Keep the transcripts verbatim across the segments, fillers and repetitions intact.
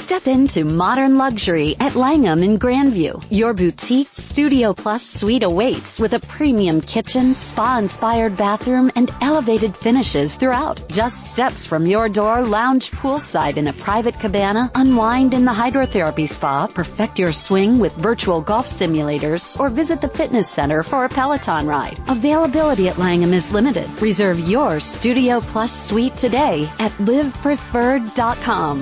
Step into modern luxury at Langham in Grandview. Your boutique Studio Plus suite awaits with a premium kitchen, spa-inspired bathroom, and elevated finishes throughout. Just steps from your door, lounge poolside in a private cabana, unwind in the hydrotherapy spa, perfect your swing with virtual golf simulators, or visit the fitness center for a Peloton ride. Availability at Langham is limited. Reserve your Studio Plus suite today at live preferred dot com.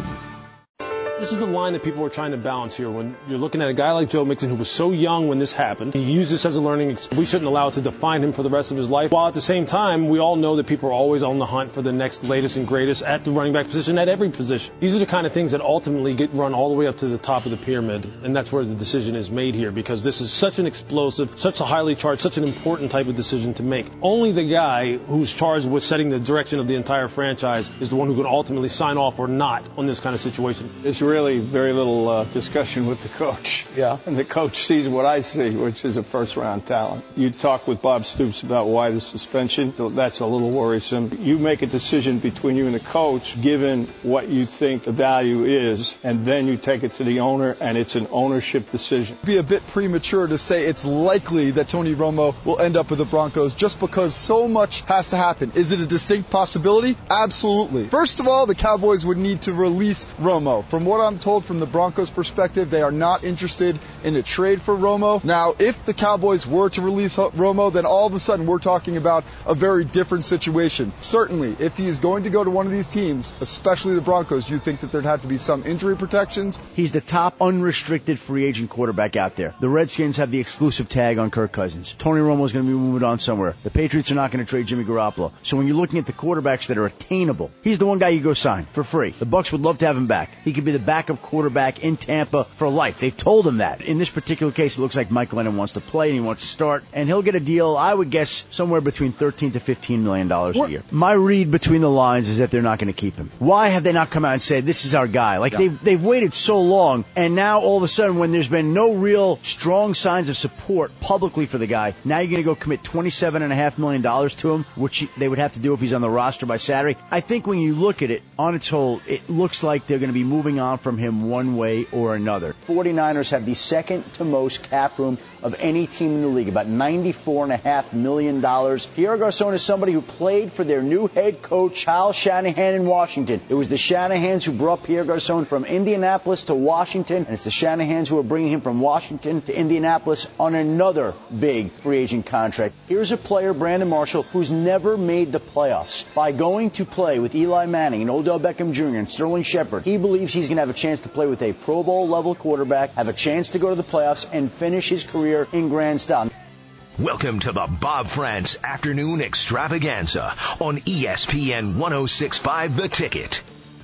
This is the line that people are trying to balance here. When you're looking at a guy like Joe Mixon, who was so young when this happened, he used this as a learning experience. We shouldn't allow it to define him for the rest of his life. While at the same time, we all know that people are always on the hunt for the next latest and greatest at the running back position, at every position. These are the kind of things that ultimately get run all the way up to the top of the pyramid, and that's where the decision is made here, because this is such an explosive, such a highly charged, such an important type of decision to make. Only the guy who's charged with setting the direction of the entire franchise is the one who can ultimately sign off or not on this kind of situation. It's really very little Uh, discussion with the coach. Yeah. And the coach sees what I see, which is a first-round talent. You talk with Bob Stoops about why the suspension. That's a little worrisome. You make a decision between you and the coach, given what you think the value is, and then you take it to the owner, and it's an ownership decision. It'd be a bit premature to say it's likely that Tony Romo will end up with the Broncos just because so much has to happen. Is it a distinct possibility? Absolutely. First of all, the Cowboys would need to release Romo. From what I'm told from the Broncos' perspective, they are not interested in a trade for Romo. Now, if the Cowboys were to release Romo, then all of a sudden we're talking about a very different situation. Certainly, if he is going to go to one of these teams, especially the Broncos, you think that there'd have to be some injury protections. He's the top unrestricted free agent quarterback out there. The Redskins have the exclusive tag on Kirk Cousins. Tony Romo's going to be moving on somewhere. The Patriots are not going to trade Jimmy Garoppolo. So when you're looking at the quarterbacks that are attainable, he's the one guy you go sign for free. The Bucs would love to have him back. He could be the backup quarterback in Tampa for life. They've told him that. In this particular case, it looks like Mike Lennon wants to play and he wants to start, and he'll get a deal, I would guess, somewhere between thirteen to fifteen million dollars a year. My read between the lines is that they're not going to keep him. Why have they not come out and said, this is our guy? Like, yeah. they've, they've waited so long, and now all of a sudden, when there's been no real strong signs of support publicly for the guy, now you're going to go commit twenty-seven point five million dollars to him, which they would have to do if he's on the roster by Saturday. I think when you look at it, on its whole, it looks like they're going to be moving on from him one way or another. forty-niners have the second to most cap room of any team in the league, about ninety-four point five million dollars. Pierre Garçon is somebody who played for their new head coach, Kyle Shanahan, in Washington. It was the Shanahans who brought Pierre Garçon from Indianapolis to Washington, and it's the Shanahans who are bringing him from Washington to Indianapolis on another big free agent contract. Here's a player, Brandon Marshall, who's never made the playoffs. By going to play with Eli Manning and Odell Beckham Junior and Sterling Shepard, he believes he's going to have a chance to play with a Pro Bowl level quarterback, have a chance to go to the playoffs, and finish his career in grand style. Welcome to the Bob France Afternoon Extravaganza on E S P N one oh six point five The Ticket.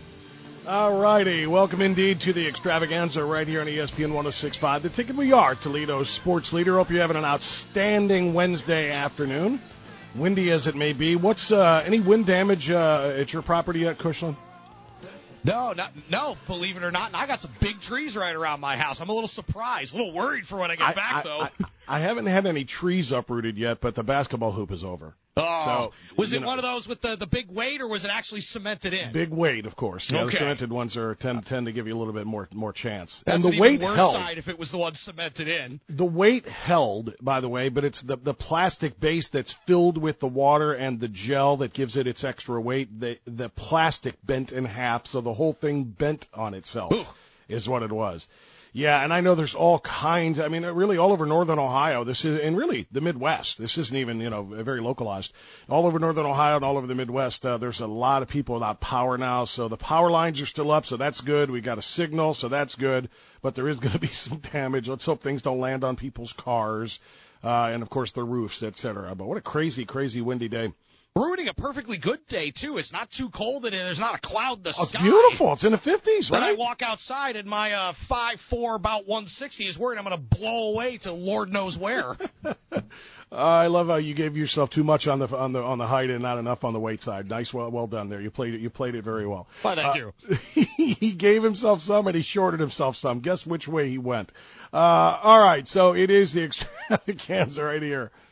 All righty. Welcome indeed to the extravaganza right here on E S P N one oh six point five The Ticket. We are Toledo's sports leader. Hope you're having an outstanding Wednesday afternoon, windy as it may be. What's uh, any wind damage uh, at your property yet, Cushland? No, not, no, believe it or not. And I got some big trees right around my house. I'm a little surprised, a little worried for when I get I, back, I, though. I, I haven't had any trees uprooted yet, but the basketball hoop is over. Oh, so, was it know, one of those with the, the big weight, or was it actually cemented in? Big weight, of course. Yeah, okay. The cemented ones are tend tend to give you a little bit more more chance. That's and the an even weight worse held. side if it was the one cemented in. The weight held, by the way, but it's the the plastic base that's filled with the water and the gel that gives it its extra weight. The the plastic bent in half, so the whole thing bent on itself. Ooh. Is what it was. Yeah, and I know there's all kinds, I mean, really all over northern Ohio, this is, and really the Midwest, this isn't even, you know, very localized. All over northern Ohio and all over the Midwest, uh, there's a lot of people without power now, so the power lines are still up, so that's good. We got a signal, so that's good, but there is going to be some damage. Let's hope things don't land on people's cars, uh, and of course their roofs, et cetera. But what a crazy, crazy windy day. Ruining a perfectly good day, too. It's not too cold, and there's not a cloud in the oh, sky. It's beautiful. It's in the fifties, right? Then I walk outside, and my uh, five foot four, about one sixty, is worried I'm going to blow away to Lord knows where. uh, I love how you gave yourself too much on the on the on the height and not enough on the weight side. Nice, well well done there. You played it. You played it very well. Why, thank uh, you. He gave himself some, and he shorted himself some. Guess which way he went. Uh, all right, so it is the extravaganza right here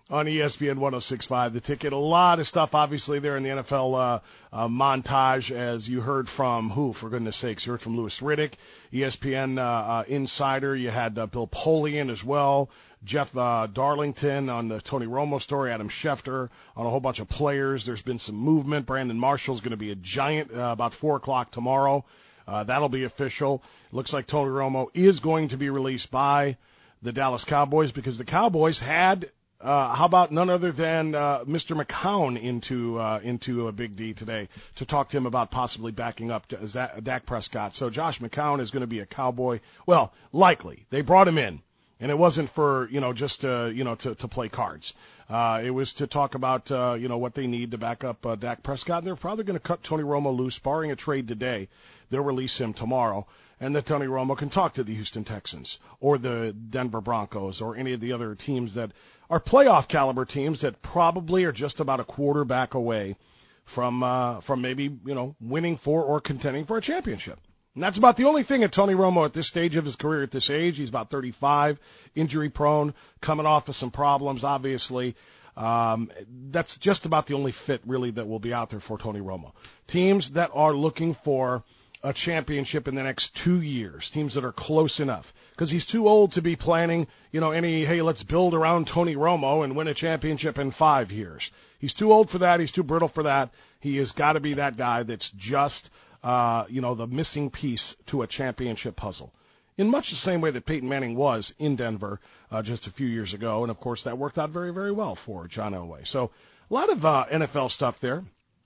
on E S P N one oh six point five The Ticket. A lot of stuff, obviously, there in the N F L uh, uh, montage, as you heard from who, for goodness sakes? You heard from Louis Riddick, E S P N uh, uh, insider. You had uh, Bill Polian as well, Jeff uh, Darlington on the Tony Romo story, Adam Schefter on a whole bunch of players. There's been some movement. Brandon Marshall's going to be a giant uh, about four o'clock tomorrow. Uh, that'll be official. It looks like Tony Romo is going to be released by the Dallas Cowboys because the Cowboys had Uh, how about none other than uh, Mister McCown into uh, into a Big D today to talk to him about possibly backing up to Zach, Dak Prescott. So Josh McCown is going to be a Cowboy. Well, likely. They brought him in, and it wasn't for, you know, just uh, you know to, to play cards. Uh, it was to talk about uh, you know what they need to back up uh, Dak Prescott. And they're probably going to cut Tony Romo loose, barring a trade today. They'll release him tomorrow. And that Tony Romo can talk to the Houston Texans or the Denver Broncos or any of the other teams that are playoff caliber teams that probably are just about a quarterback away from uh, from maybe, you know, winning for or contending for a championship. And that's about the only thing at Tony Romo at this stage of his career. At this age, he's about thirty-five, injury prone, coming off of some problems, obviously. Um, that's just about the only fit really that will be out there for Tony Romo. Teams that are looking for a championship in the next two years, teams that are close enough, because he's too old to be planning, you know, any, hey, let's build around Tony Romo and win a championship in five years. He's too old for that. He's too brittle for that. He has got to be that guy that's just, uh, you know, the missing piece to a championship puzzle. In much the same way that Peyton Manning was in Denver uh, just a few years ago, and of course that worked out very, very well for John Elway. So a lot of uh, N F L stuff there,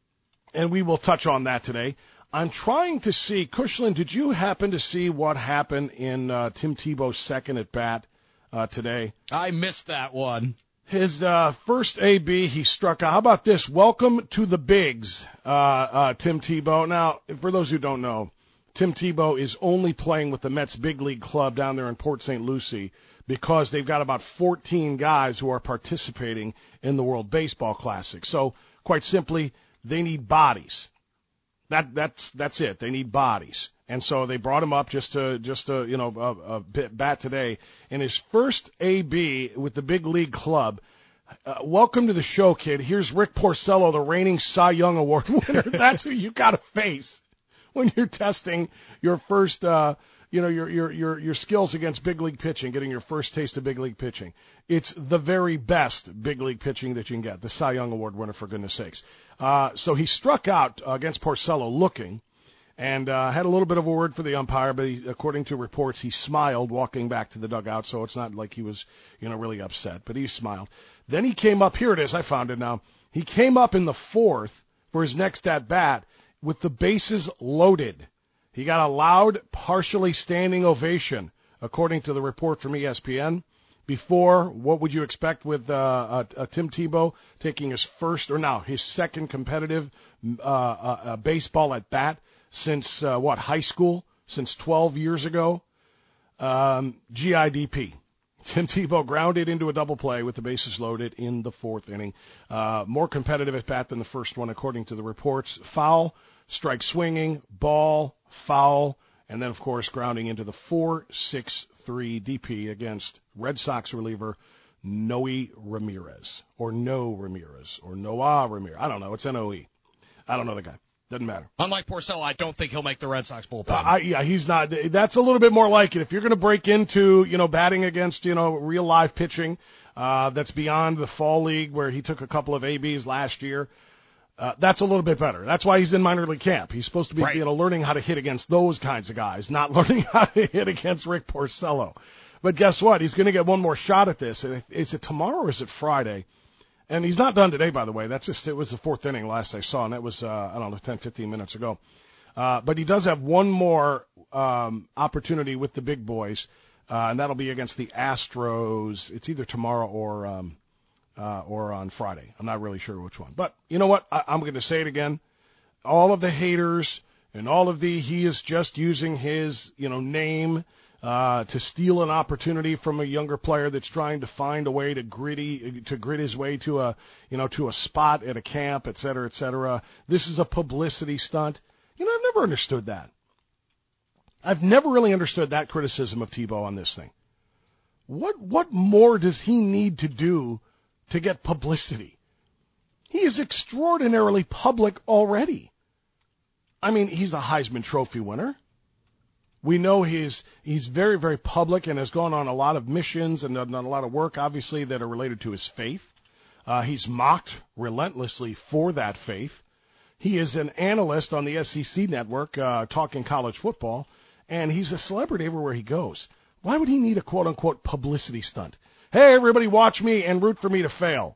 and we will touch on that today. I'm trying to see, Kushlin, did you happen to see what happened in uh, Tim Tebow's second at bat uh, today? I missed that one. His uh, first A B, he struck out. How about this? Welcome to the bigs, uh, uh, Tim Tebow. Now, for those who don't know, Tim Tebow is only playing with the Mets big league club down there in Port Saint Lucie because they've got about fourteen guys who are participating in the World Baseball Classic. So, quite simply, they need bodies. That that's that's it. They need bodies, and so they brought him up just to just to you know a, a bit bat today. In his first A B with the big league club. Uh, welcome to the show, kid. Here's Rick Porcello, the reigning Cy Young Award winner. That's who you got to face when you're testing your first, uh, you know, your your your your skills against big league pitching, getting your first taste of big league pitching. It's the very best big league pitching that you can get. The Cy Young Award winner, for goodness sakes. Uh, so he struck out uh, against Porcello looking and uh, had a little bit of a word for the umpire, but he, according to reports, he smiled walking back to the dugout, so it's not like he was, you know, really upset, but he smiled. Then he came up, here it is, I found it now. He came up in the fourth for his next at-bat with the bases loaded. He got a loud, partially standing ovation, according to the report from E S P N. Before, what would you expect with uh, a, a Tim Tebow taking his first, or now his second competitive uh, uh, uh, baseball at bat since, uh, what, high school? Since twelve years ago? Um, G I D P. Tim Tebow grounded into a double play with the bases loaded in the fourth inning. Uh, more competitive at bat than the first one, according to the reports. Foul, strike swinging, ball, foul, and then, of course, grounding into the four six three D P against Red Sox reliever Noe Ramirez, or No Ramirez, or Noah Ramirez. I don't know. It's N O E. I don't know the guy. Doesn't matter. Unlike Porcello, I don't think he'll make the Red Sox bullpen. Uh, I, yeah, he's not. That's a little bit more like it. If you're going to break into, you know, batting against, you know, real live pitching, uh, that's beyond the fall league where he took a couple of A Bs last year. Uh, that's a little bit better. That's why he's in minor league camp. He's supposed to be, right. you know, learning how to hit against those kinds of guys, not learning how to hit against Rick Porcello. But guess what? He's going to get one more shot at this. Is it tomorrow or is it Friday? And he's not done today, by the way. That's just, it was the fourth inning last I saw, and that was, uh, I don't know, ten, fifteen minutes ago. Uh, but he does have one more um, opportunity with the big boys, uh, and that'll be against the Astros. It's either tomorrow or um, uh, or on Friday. I'm not really sure which one. But you know what? I, I'm going to say it again. All of the haters and all of the, he is just using his, you know, name Uh, to steal an opportunity from a younger player that's trying to find a way to gritty to grit his way to a you know to a spot at a camp, et cetera, et cetera. This is a publicity stunt. You know, I've never understood that. I've never really understood that criticism of Tebow on this thing. What what more does he need to do to get publicity. He is extraordinarily public already. I mean, he's a Heisman Trophy winner. We know he's he's very, very public and has gone on a lot of missions and done a lot of work, obviously, that are related to his faith. Uh, he's mocked relentlessly for that faith. He is an analyst on the S E C network uh, talking college football, and he's a celebrity everywhere he goes. Why would he need a quote-unquote publicity stunt? Hey, everybody watch me and root for me to fail.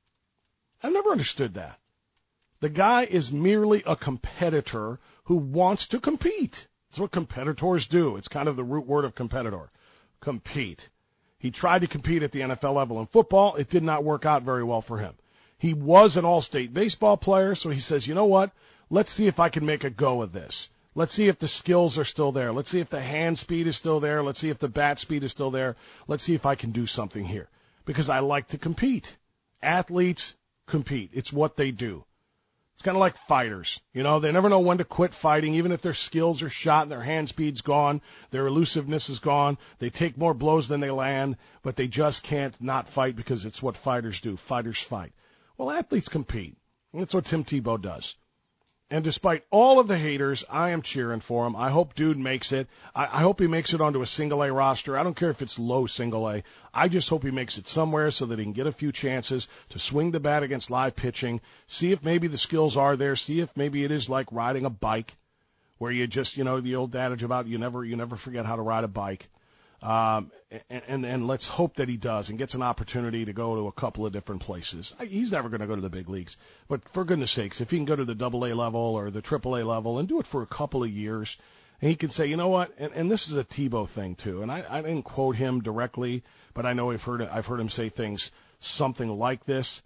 I've never understood that. The guy is merely a competitor who wants to compete. That's what competitors do. It's kind of the root word of competitor. Compete. He tried to compete at the N F L level in football. It did not work out very well for him. He was an all-state baseball player, so he says, you know what? Let's see if I can make a go of this. Let's see if the skills are still there. Let's see if the hand speed is still there. Let's see if the bat speed is still there. Let's see if I can do something here. Because I like to compete. Athletes compete. It's what they do. It's kind of like fighters. You know, they never know when to quit fighting, even if their skills are shot and their hand speed's gone, their elusiveness is gone. They take more blows than they land, but they just can't not fight because it's what fighters do. Fighters fight. Well, athletes compete. That's what Tim Tebow does. And despite all of the haters, I am cheering for him. I hope dude makes it. I, I hope he makes it onto a single-A roster. I don't care if it's low single-A. I just hope he makes it somewhere so that he can get a few chances to swing the bat against live pitching, see if maybe the skills are there, see if maybe it is like riding a bike where you just, you know, the old adage about you never you never forget how to ride a bike. Um, and, and, and let's hope that he does and gets an opportunity to go to a couple of different places. He's never going to go to the big leagues, but for goodness sakes, if he can go to the double A level or the triple A level and do it for a couple of years, and he can say, you know what, and, and this is a Tebow thing too, and I, I didn't quote him directly, but I know I've heard I've heard him say things something like this: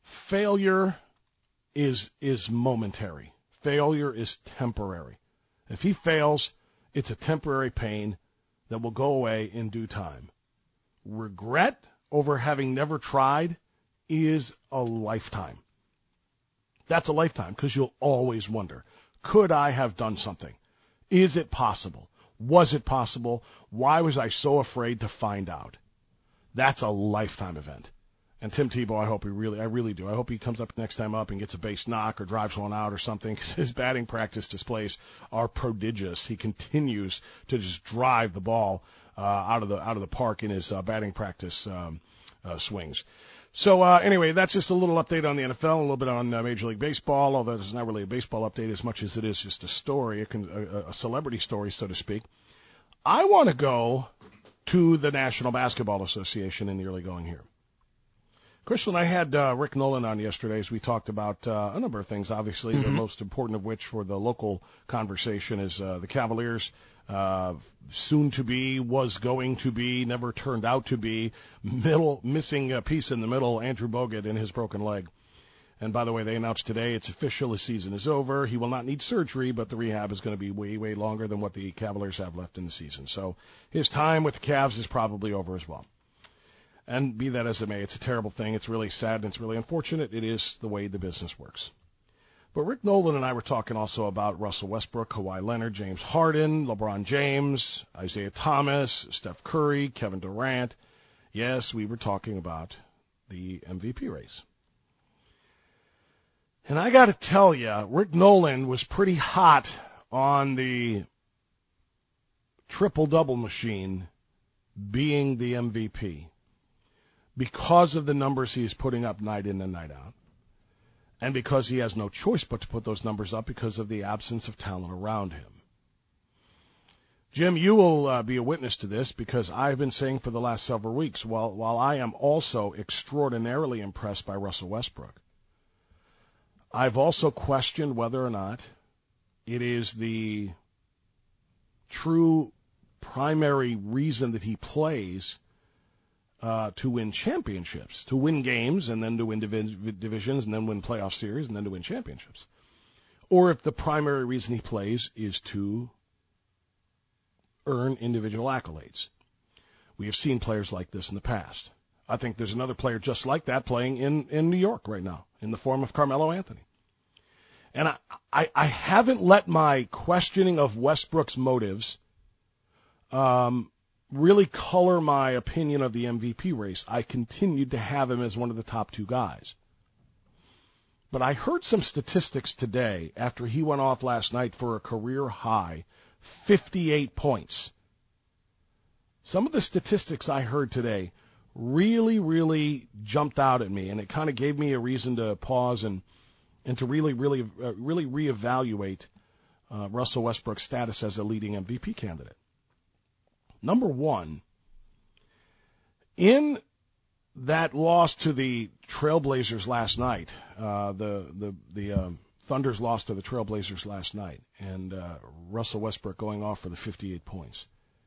failure is is momentary. Failure is temporary. If he fails, it's a temporary pain that will go away in due time. Regret over having never tried is a lifetime. That's a lifetime because you'll always wonder, could I have done something? Is it possible? Was it possible? Why was I so afraid to find out? That's a lifetime event. And Tim Tebow, I hope he really, I really do. I hope he comes up next time up and gets a base knock or drives one out or something, because his batting practice displays are prodigious. He continues to just drive the ball uh, out of the out of the park in his uh, batting practice um, uh, swings. So uh, anyway, that's just a little update on the N F L, a little bit on uh, Major League Baseball, although it's not really a baseball update as much as it is just a story, a, a, a celebrity story, so to speak. I want to go to the National Basketball Association in the early going here. Crystal and I had uh, Rick Nolan on yesterday as we talked about uh, a number of things, obviously, mm-hmm. the most important of which for the local conversation is uh, the Cavaliers, uh, soon to be, was going to be, never turned out to be, middle missing a piece in the middle, Andrew Bogut and his broken leg. And by the way, they announced today it's official, his season is over. He will not need surgery, but the rehab is going to be way, way longer than what the Cavaliers have left in the season. So his time with the Cavs is probably over as well. And be that as it may, it's a terrible thing. It's really sad and it's really unfortunate. It is the way the business works. But Rick Nolan and I were talking also about Russell Westbrook, Kawhi Leonard, James Harden, LeBron James, Isaiah Thomas, Steph Curry, Kevin Durant. Yes, we were talking about the M V P race. And I got to tell you, Rick Nolan was pretty hot on the triple-double machine being the M V P, because of the numbers he is putting up night in and night out, and because he has no choice but to put those numbers up because of the absence of talent around him. Jim, you will uh, be a witness to this, because I've been saying for the last several weeks, while, while I am also extraordinarily impressed by Russell Westbrook, I've also questioned whether or not it is the true primary reason that he plays Uh, to win championships, to win games, and then to win divi- divisions, and then win playoff series, and then to win championships. Or if the primary reason he plays is to earn individual accolades. We have seen players like this in the past. I think there's another player just like that playing in, in New York right now, in the form of Carmelo Anthony. And I, I, I haven't let my questioning of Westbrook's motives um, really color my opinion of the M V P race, I continued to have him as one of the top two guys. But I heard some statistics today after he went off last night for a career high, fifty-eight points. Some of the statistics I heard today really, really jumped out at me, and it kind of gave me a reason to pause and, and to really, really, uh, really reevaluate uh, Russell Westbrook's status as a leading M V P candidate. Number one, in that loss to the Trailblazers last night, uh, the the the um, Thunder's loss to the Trailblazers last night, and uh, Russell Westbrook going off for the fifty-eight points.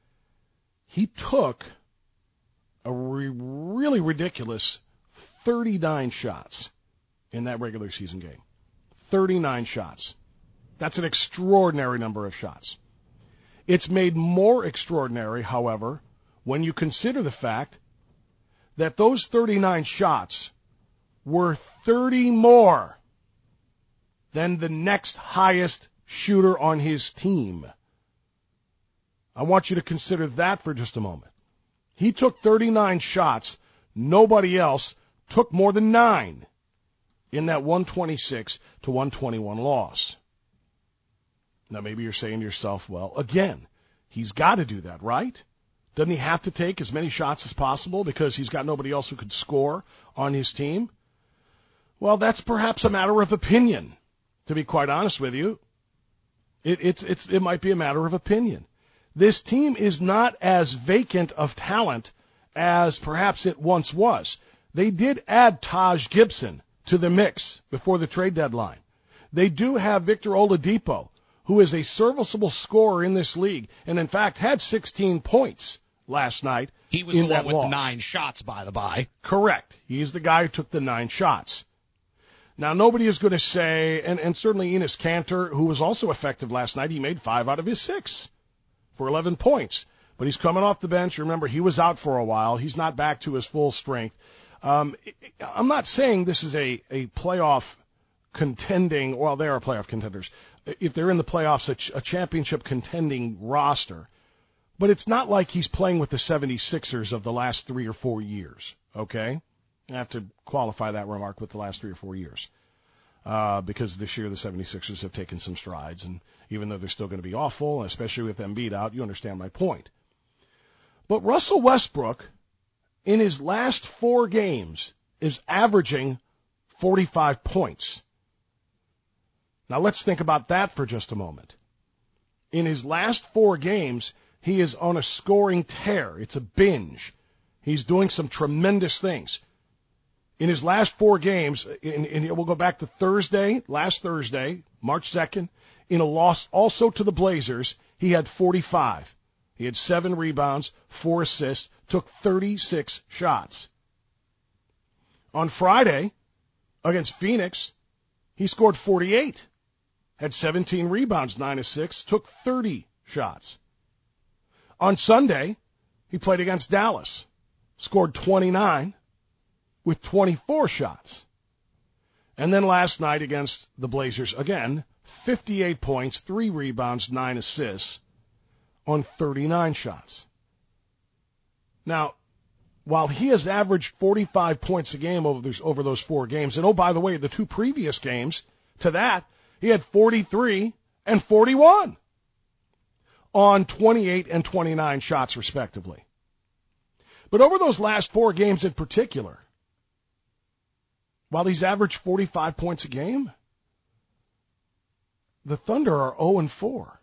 He took a re- really ridiculous thirty-nine shots in that regular season game. thirty-nine shots. That's an extraordinary number of shots. It's made more extraordinary, however, when you consider the fact that those thirty-nine shots were thirty more than the next highest shooter on his team. I want you to consider that for just a moment. He took thirty-nine shots. Nobody else took more than nine in that one twenty-six to one twenty-one loss. Now, maybe you're saying to yourself, well, again, he's got to do that, right? Doesn't he have to take as many shots as possible because he's got nobody else who could score on his team? Well, that's perhaps a matter of opinion, to be quite honest with you. It, it's, it's, it might be a matter of opinion. This team is not as vacant of talent as perhaps it once was. They did add Taj Gibson to the mix before the trade deadline. They do have Victor Oladipo, who is a serviceable scorer in this league, and in fact had sixteen points last night. He was in the that one with loss. the nine shots, by the by. Correct. He's the guy who took the nine shots. Now, nobody is going to say, and, and certainly Enes Kanter, who was also effective last night, he made five out of his six for eleven points. But he's coming off the bench. Remember, he was out for a while. He's not back to his full strength. Um, I'm not saying this is a, a playoff contending, well, they are playoff contenders. If they're in the playoffs, a, ch- a championship contending roster. But it's not like he's playing with the seventy-sixers of the last three or four years, okay? I have to qualify that remark with the last three or four years. Uh, because this year the seventy-sixers have taken some strides, and even though they're still going to be awful, especially with Embiid out, you understand my point. But Russell Westbrook, in his last four games, is averaging forty-five points. Now let's think about that for just a moment. In his last four games, he is on a scoring tear. It's a binge. He's doing some tremendous things. In his last four games, and, and we'll go back to Thursday, last Thursday, March second, in a loss also to the Blazers, he had forty-five. He had seven rebounds, four assists, took thirty-six shots. On Friday, against Phoenix, he scored forty-eight, had seventeen rebounds, nine assists, took thirty shots. On Sunday, he played against Dallas, scored twenty-nine, with twenty-four shots. And then last night against the Blazers, again, fifty-eight points, three rebounds, nine assists on thirty-nine shots. Now, while he has averaged forty-five points a game over those, over those four games, and oh, by the way, the two previous games to that, he had forty-three and forty-one on twenty-eight and twenty-nine shots, respectively. But over those last four games in particular, while he's averaged forty-five points a game, the Thunder are oh and four.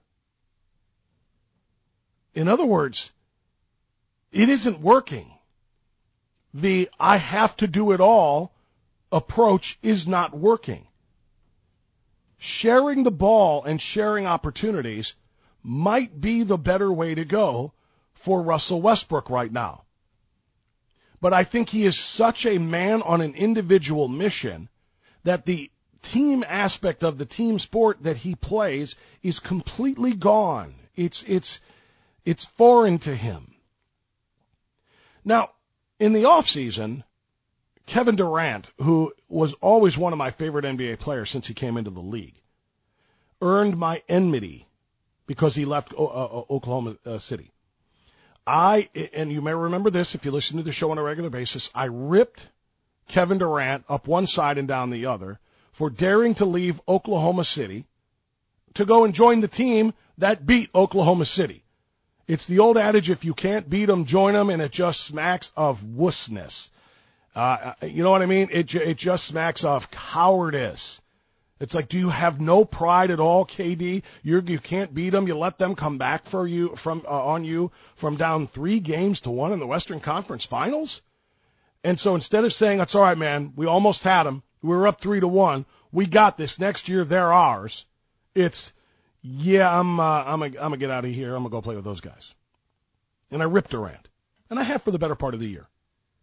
In other words, it isn't working. The I have to do it all approach is not working. Sharing the ball and sharing opportunities might be the better way to go for Russell Westbrook right now. But I think he is such a man on an individual mission that the team aspect of the team sport that he plays is completely gone. It's it's it's foreign to him. Now, in the offseason, Kevin Durant, who was always one of my favorite N B A players since he came into the league, earned my enmity because he left Oklahoma City. I, and you may remember this if you listen to the show on a regular basis, I ripped Kevin Durant up one side and down the other for daring to leave Oklahoma City to go and join the team that beat Oklahoma City. It's the old adage, if you can't beat them, join them, and it just smacks of wussness. Uh, you know what I mean? It, it just smacks of cowardice. It's like, do you have no pride at all, K D? You're, you can't beat them. You let them come back for you from uh, on you from down three games to one in the Western Conference Finals. And so instead of saying, that's all right, man, we almost had them. We were up three to one. We got this. Next year, they're ours. It's, yeah, I'm, uh, I'm, a, I'm gonna get out of here. I'm gonna go play with those guys. And I ripped Durant, and I have for the better part of the year.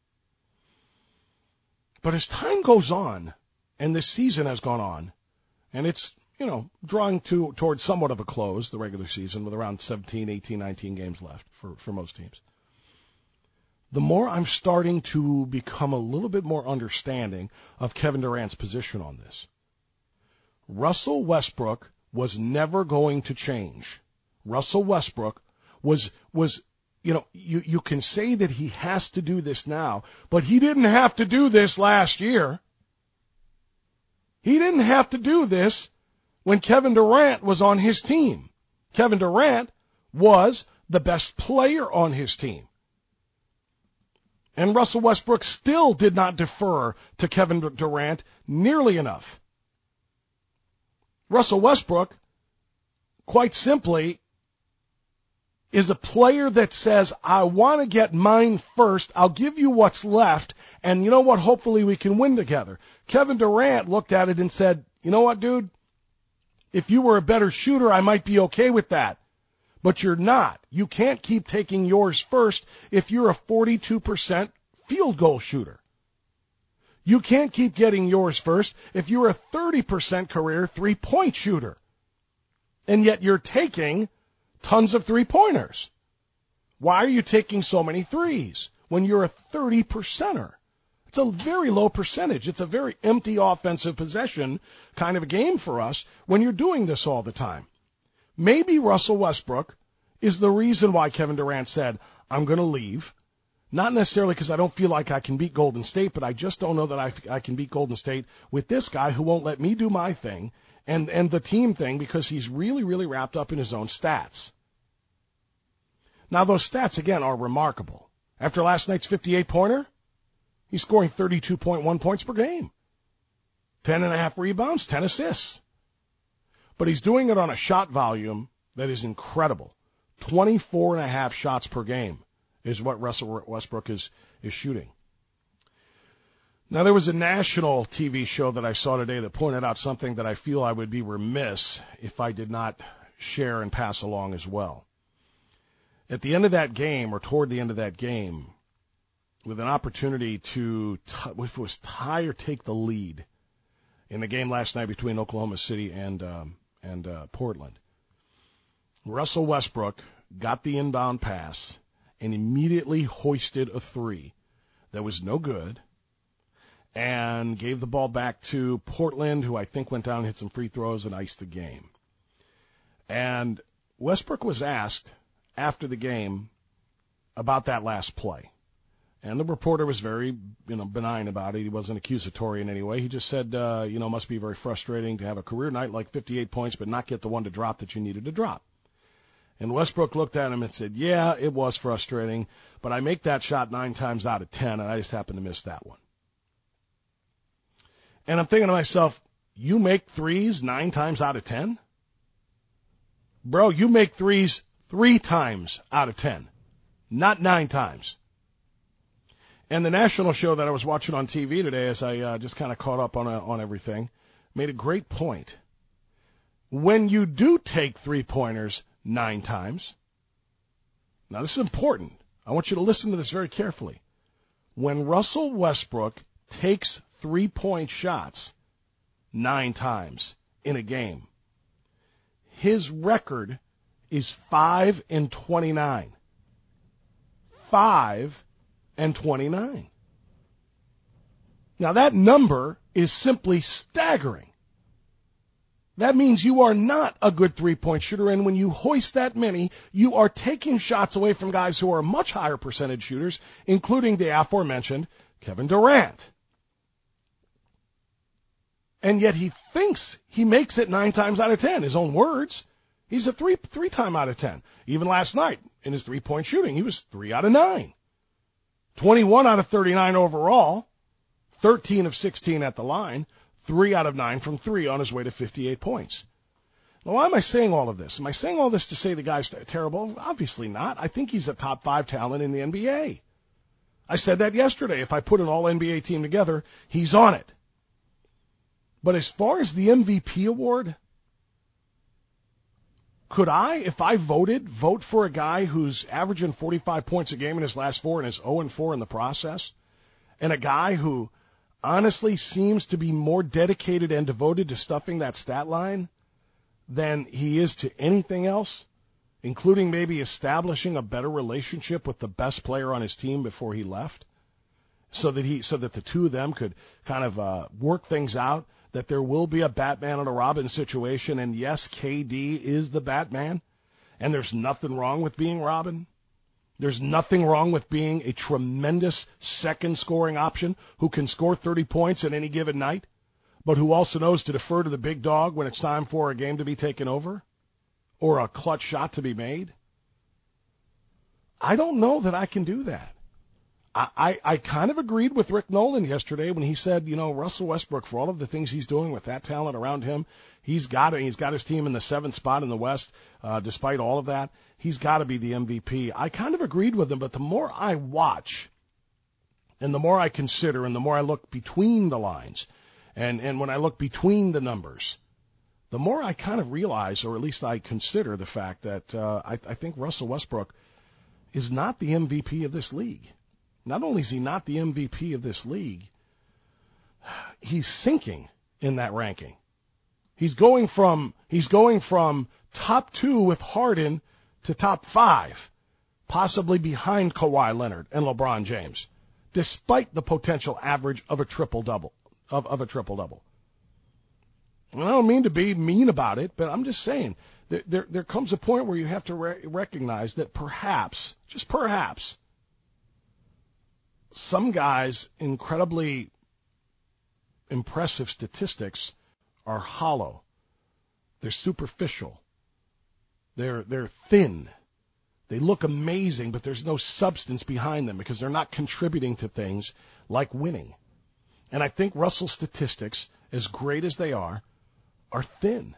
But as time goes on, and this season has gone on, and it's, you know, drawing to towards somewhat of a close, the regular season, with around seventeen, eighteen, nineteen games left for, for most teams, the more I'm starting to become a little bit more understanding of Kevin Durant's position on this. Russell Westbrook was never going to change. Russell Westbrook was, was, you know, you, you can say that he has to do this now, but he didn't have to do this last year. He didn't have to do this when Kevin Durant was on his team. Kevin Durant was the best player on his team. And Russell Westbrook still did not defer to Kevin Durant nearly enough. Russell Westbrook, quite simply, is a player that says, I want to get mine first. I'll give you what's left. And you know what? Hopefully we can win together. Kevin Durant looked at it and said, you know what, dude? If you were a better shooter, I might be okay with that. But you're not. You can't keep taking yours first if you're a forty-two percent field goal shooter. You can't keep getting yours first if you're a thirty percent career three-point shooter. And yet you're taking tons of three-pointers. Why are you taking so many threes when you're a thirty percenter? It's a very low percentage. It's a very empty offensive possession kind of a game for us when you're doing this all the time. Maybe Russell Westbrook is the reason why Kevin Durant said, I'm going to leave. Not necessarily because I don't feel like I can beat Golden State, but I just don't know that I, I can beat Golden State with this guy who won't let me do my thing and, and the team thing because he's really, really wrapped up in his own stats. Now, those stats, again, are remarkable. After last night's fifty-eight pointer, he's scoring thirty-two point one points per game, ten and a half rebounds, ten assists. But he's doing it on a shot volume that is incredible. twenty-four and a half shots per game is what Russell Westbrook is, is shooting. Now, there was a national T V show that I saw today that pointed out something that I feel I would be remiss if I did not share and pass along as well. At the end of that game, or toward the end of that game, with an opportunity to, t- if it was tie or take the lead in the game last night between Oklahoma City and um, and uh, Portland, Russell Westbrook got the inbound pass and immediately hoisted a three that was no good and gave the ball back to Portland, who I think went down and hit some free throws and iced the game. And Westbrook was asked after the game about that last play. And the reporter was very, you know, benign about it. He wasn't accusatory in any way. He just said, uh, you know, it must be very frustrating to have a career night like fifty-eight points but not get the one to drop that you needed to drop. And Westbrook looked at him and said, yeah, it was frustrating, but I make that shot nine times out of ten, and I just happened to miss that one. And I'm thinking to myself, you make threes nine times out of ten? Bro, you make threes three times out of ten, not nine times. And the national show that I was watching on T V today, as I uh, just kind of caught up on uh, on everything, made a great point. When you do take three-pointers nine times, now this is important. I want you to listen to this very carefully. When Russell Westbrook takes three-point shots nine times in a game, his record is five and twenty-nine. Five and twenty-nine. Now that number is simply staggering. that means you are not a good three-point shooter, and when you hoist that many, you are taking shots away from guys who are much higher percentage shooters, including the aforementioned Kevin Durant. And yet he thinks he makes it nine times out of ten, his own words. He's a three, three time out of ten. Even last night, in his three-point shooting, he was three out of nine. twenty-one out of thirty-nine overall, thirteen of sixteen at the line, three out of nine from three on his way to fifty-eight points. Now, why am I saying all of this? Am I saying all this to say the guy's terrible? Obviously not. I think he's a top five talent in the N B A. I said that yesterday. If I put an all-N B A team together, he's on it. But as far as the M V P award, could I, if I voted, vote for a guy who's averaging forty-five points a game in his last four and is oh and four in the process? And a guy who honestly seems to be more dedicated and devoted to stuffing that stat line than he is to anything else, including maybe establishing a better relationship with the best player on his team before he left, so that he, so that the two of them could kind of uh, work things out, that there will be a Batman and a Robin situation, and yes, K D is the Batman, and there's nothing wrong with being Robin. There's nothing wrong with being a tremendous second scoring option who can score thirty points at any given night, but who also knows to defer to the big dog when it's time for a game to be taken over or a clutch shot to be made. I don't know that I can do that. I, I, I kind of agreed with Rick Nolan yesterday when he said, you know, Russell Westbrook, for all of the things he's doing with that talent around him, he's got it. He's got his team in the seventh spot in the West, uh, despite all of that. He's got to be the M V P. I kind of agreed with him, but the more I watch and the more I consider and the more I look between the lines and, and when I look between the numbers, the more I kind of realize, or at least I consider the fact that uh, I, I think Russell Westbrook is not the M V P of this league. Not only is he not the M V P of this league, he's sinking in that ranking. He's going from he's going from top two with Harden to top five, possibly behind Kawhi Leonard and LeBron James, despite the potential average of a triple-double, of, of a triple-double. And I don't mean to be mean about it, but I'm just saying there, there, there comes a point where you have to re- recognize that perhaps, just perhaps, some guys' incredibly impressive statistics are hollow. They're superficial. They're they're thin. They look amazing, but there's no substance behind them because they're not contributing to things like winning. And I think Russell's statistics, as great as they are, are thin.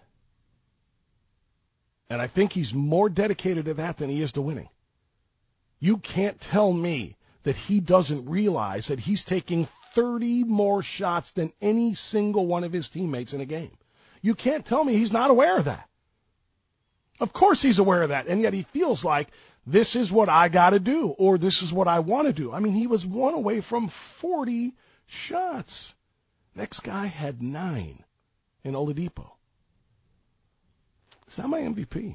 And I think he's more dedicated to that than he is to winning. You can't tell me that he doesn't realize that he's taking thirty more shots than any single one of his teammates in a game. You can't tell me he's not aware of that. Of course he's aware of that, and yet he feels like this is what I got to do, or this is what I want to do. I mean, he was one away from forty shots. Next guy had nine in Oladipo. It's not my M V P.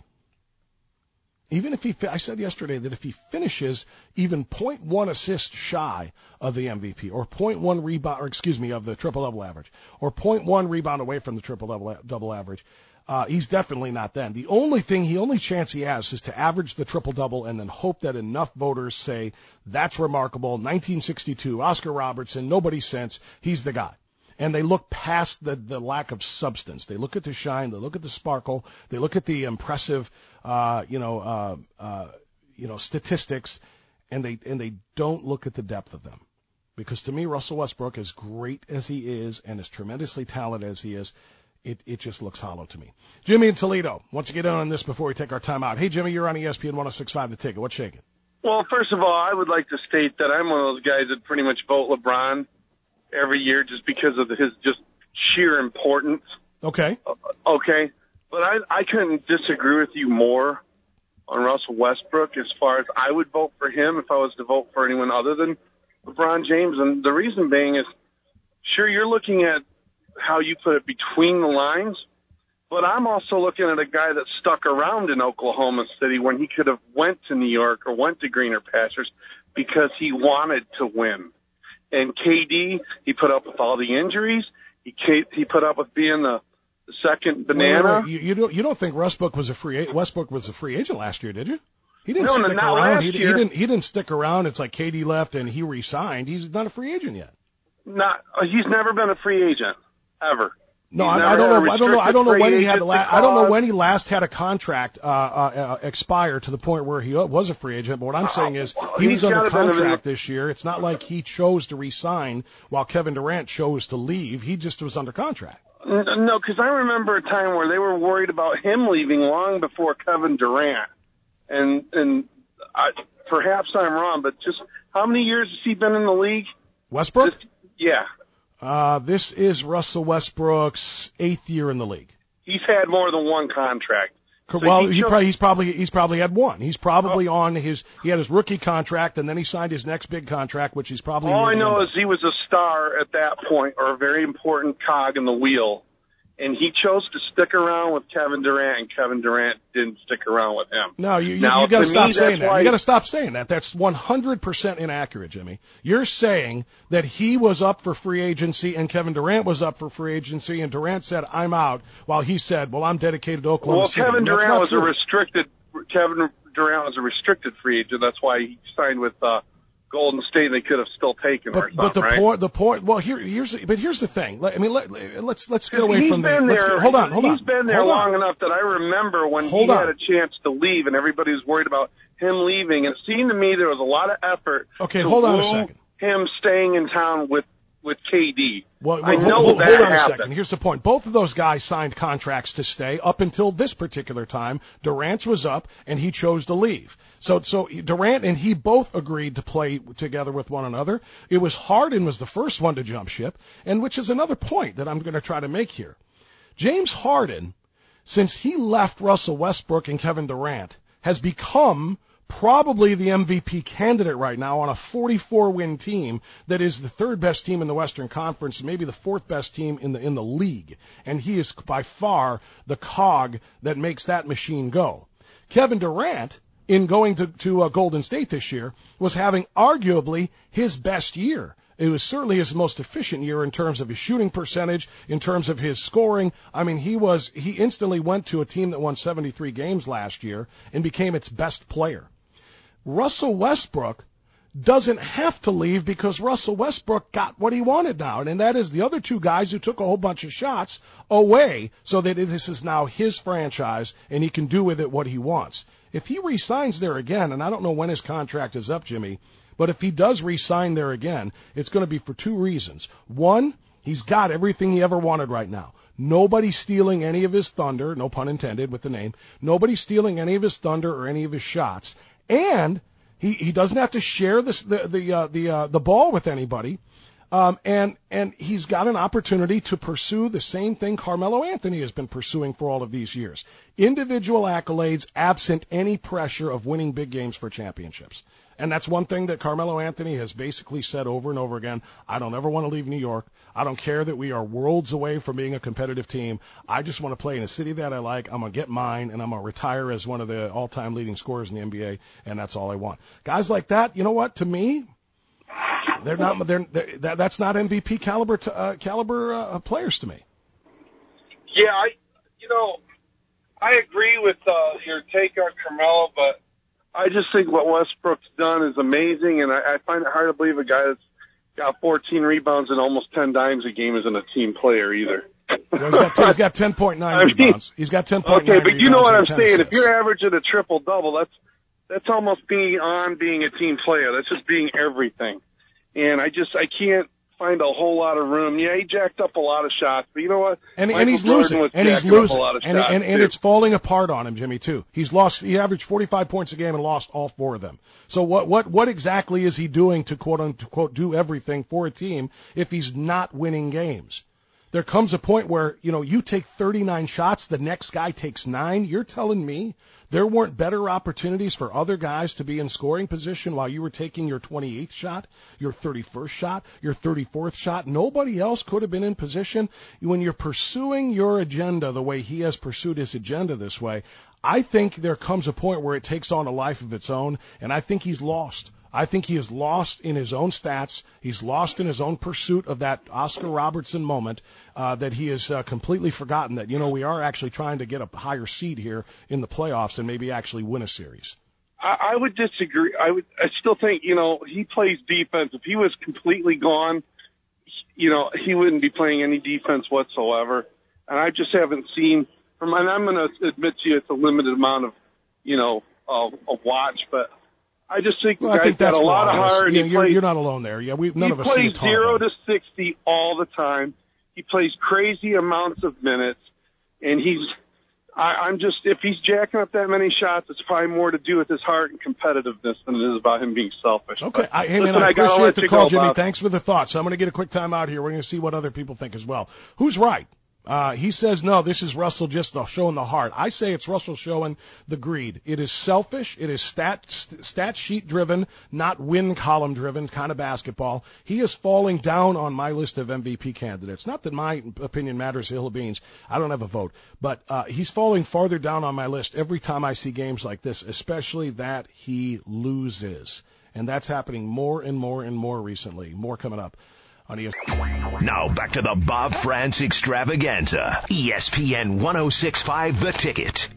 Even if he, I said yesterday that if he finishes even point one assist shy of the M V P, or point one rebound, or excuse me, of the triple-double average, or point one rebound away from the triple-double double average, uh, he's definitely not then. The only thing, the only chance he has is to average the triple-double and then hope that enough voters say, that's remarkable, nineteen sixty-two, Oscar Robertson, nobody since, he's the guy. And they look past the, the lack of substance. They look at the shine. They look at the sparkle. They look at the impressive, uh, you know, uh, uh, you know, statistics, and they and they don't look at the depth of them. Because to me, Russell Westbrook, as great as he is and as tremendously talented as he is, it, it just looks hollow to me. Jimmy in Toledo wants to get in on this before we take our time out. Hey, Jimmy, you're on E S P N one oh six point five The Ticket. What's shaking? Well, first of all, I would like to state that I'm one of those guys that pretty much vote LeBron every year just because of his just sheer importance. Okay. Okay. But I, I couldn't disagree with you more on Russell Westbrook as far as I would vote for him if I was to vote for anyone other than LeBron James. And the reason being is, sure, you're looking at how you put it between the lines, but I'm also looking at a guy that stuck around in Oklahoma City when he could have went to New York or went to greener pastures because he wanted to win. And K D, he put up with all the injuries. He he put up with being the the second banana. Wait, wait, wait. You, you don't you don't think Westbrook was a free Westbrook was a free agent last year, did you? He didn't no, stick no, not around. Last He, year. he didn't he didn't stick around. It's like K D left and he re-signed. He's not a free agent yet. Not he's never been a free agent ever. No, He's I, I don't know. I don't know. I don't know when he had. the La- I don't know when he last had a contract uh, uh, expire to the point where he was a free agent. But what I'm saying is he He's was under gotta been contract been- this year. It's not like he chose to re-sign while Kevin Durant chose to leave. He just was under contract. No, because I remember a time where they were worried about him leaving long before Kevin Durant, and and I, perhaps I'm wrong, but just how many years has he been in the league? Westbrook? Just, yeah. Uh, this is Russell Westbrook's eighth year in the league. He's had more than one contract. So well, he he chose- probably, he's probably he's probably had one. He's probably Oh. on his he had his rookie contract and then he signed his next big contract, which he's probably. All I near the know end is he was a star at that point, or a very important cog in the wheel, and he chose to stick around with Kevin Durant, and Kevin Durant didn't stick around with him. No, you, you, Now, you got to to stop me, saying that's that. why- You got to stop saying that. That's one hundred percent inaccurate, Jimmy. You're saying that he was up for free agency and Kevin Durant was up for free agency, and Durant said, "I'm out," while he said, "Well, I'm dedicated to Oklahoma Well, City." Kevin That's Durant not was true. a restricted. Kevin Durant was a restricted free agent. That's why he signed with uh, Golden State. They could have still taken him or But, but something, the right? point, the point. Well, here, here's. But here's the thing. Let- I mean, let, let's let's get away he's from the. been let's there. get- hold on, hold on. He's been there hold long on. enough that I remember when Hold he on. had a chance to leave, and everybody was worried about him leaving. And it seemed to me there was a lot of effort. Okay, to hold on a woo second. Him staying in town with with K D. Well, I well, know hold, that hold on a happened. second. Here's the point. Both of those guys signed contracts to stay up until this particular time. Durant's was up, and he chose to leave. So, so Durant and he both agreed to play together with one another. It was Harden was the first one to jump ship, and which is another point that I'm going to try to make here. James Harden, since he left Russell Westbrook and Kevin Durant, has become probably the M V P candidate right now on a forty-four win team that is the third best team in the Western Conference, maybe the fourth best team in the in the league. And he is by far the cog that makes that machine go. Kevin Durant, in going to, to uh, Golden State this year, was having arguably his best year. It was certainly his most efficient year in terms of his shooting percentage, in terms of his scoring. I mean, he was he instantly went to a team that won seventy-three games last year and became its best player. Russell Westbrook doesn't have to leave because Russell Westbrook got what he wanted now, and that is the other two guys who took a whole bunch of shots away so that this is now his franchise and he can do with it what he wants. If he re-signs there again, and I don't know when his contract is up, Jimmy, but if he does re-sign there again, it's going to be for two reasons. One, he's got everything he ever wanted right now. Nobody's stealing any of his thunder, no pun intended with the name. Nobody's stealing any of his thunder or any of his shots. And he, he doesn't have to share this, the the uh, the uh, the ball with anybody, um, and and he's got an opportunity to pursue the same thing Carmelo Anthony has been pursuing for all of these years: individual accolades, absent any pressure of winning big games for championships. And that's one thing that Carmelo Anthony has basically said over and over again. I don't ever want to leave New York. I don't care that we are worlds away from being a competitive team. I just want to play in a city that I like. I'm going to get mine, and I'm going to retire as one of the all-time leading scorers in the N B A, and that's all I want. Guys like that, you know what, to me, they're not, they're, they're, that, that's not M V P caliber, to, uh, caliber uh, players to me. Yeah, I, you know, I agree with uh, your take on Carmelo, but I just think what Westbrook's done is amazing, and I, I find it hard to believe a guy that's got fourteen rebounds and almost ten dimes a game isn't a team player either. Well, he's got he's got ten point nine I mean, rebounds. He's got ten point nine. Okay, but you know rebounds what I'm and ten saying. If assists. you're averaging a triple double, that's that's almost being on being a team player. That's just being everything. And I just I can't find a whole lot of room. Yeah, he jacked up a lot of shots, but you know what? And, Michael and he's Jordan losing, was and he's jacking up losing, a lot of and, shots, and, and too. it's falling apart on him, Jimmy, too. He's lost. He averaged forty-five points a game and lost all four of them. So what, what, what exactly is he doing to quote unquote do everything for a team if he's not winning games? There comes a point where, you know, you take thirty-nine shots, the next guy takes nine. You're telling me there weren't better opportunities for other guys to be in scoring position while you were taking your twenty-eighth shot, your thirty-first shot, your thirty-fourth shot? Nobody else could have been in position. When you're pursuing your agenda the way he has pursued his agenda this way, I think there comes a point where it takes on a life of its own, and I think he's lost. I think he is lost in his own stats. He's lost in his own pursuit of that Oscar Robertson moment, uh, that he has uh, completely forgotten that, you know, we are actually trying to get a higher seed here in the playoffs and maybe actually win a series. I, I would disagree. I would. I still think, you know, he plays defense. If he was completely gone, you know, he wouldn't be playing any defense whatsoever. And I just haven't seen from, and I'm going to admit to you, it's a limited amount of, you know, of, of watch, but I just think well, the guy's got a lot of heart. Yeah, he you're, plays, you're not alone there. Yeah, we none of us He plays see zero to sixty all the time. He plays crazy amounts of minutes, and he's. I, I'm just if he's jacking up that many shots, it's probably more to do with his heart and competitiveness than it is about him being selfish. Okay, but, I, hey listen, man, I, I appreciate the call, Jimmy. Bob. Thanks for the thoughts. So I'm going to get a quick time out here. We're going to see what other people think as well. Who's right? Uh, he says, no, this is Russell just showing the heart. I say it's Russell showing the greed. It is selfish. It is stat, stat sheet driven, not win column driven kind of basketball. He is falling down on my list of M V P candidates. Not that my opinion matters, hill of beans. I don't have a vote. But uh, he's falling farther down on my list every time I see games like this, especially that he loses. And that's happening more and more and more recently. More coming up. On E S P N. Now back to the Bob France Extravaganza. E S P N one oh six point five The Ticket.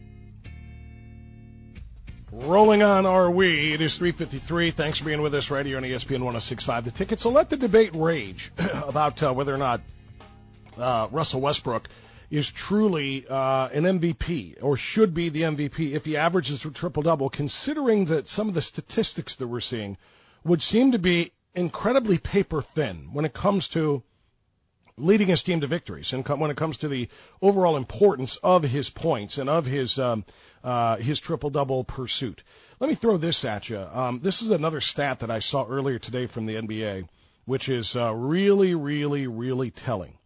Rolling on are we. It is three fifty-three. Thanks for being with us right here on E S P N one oh six point five The Ticket. So let the debate rage about uh, whether or not uh, Russell Westbrook is truly uh, an M V P or should be the M V P if he averages a triple-double, considering that some of the statistics that we're seeing would seem to be incredibly paper thin when it comes to leading his team to victories and when it comes to the overall importance of his points and of his um, uh, his triple-double pursuit. Let me throw this at you. Um, this is another stat that I saw earlier today from the N B A, which is uh, really, really, really telling.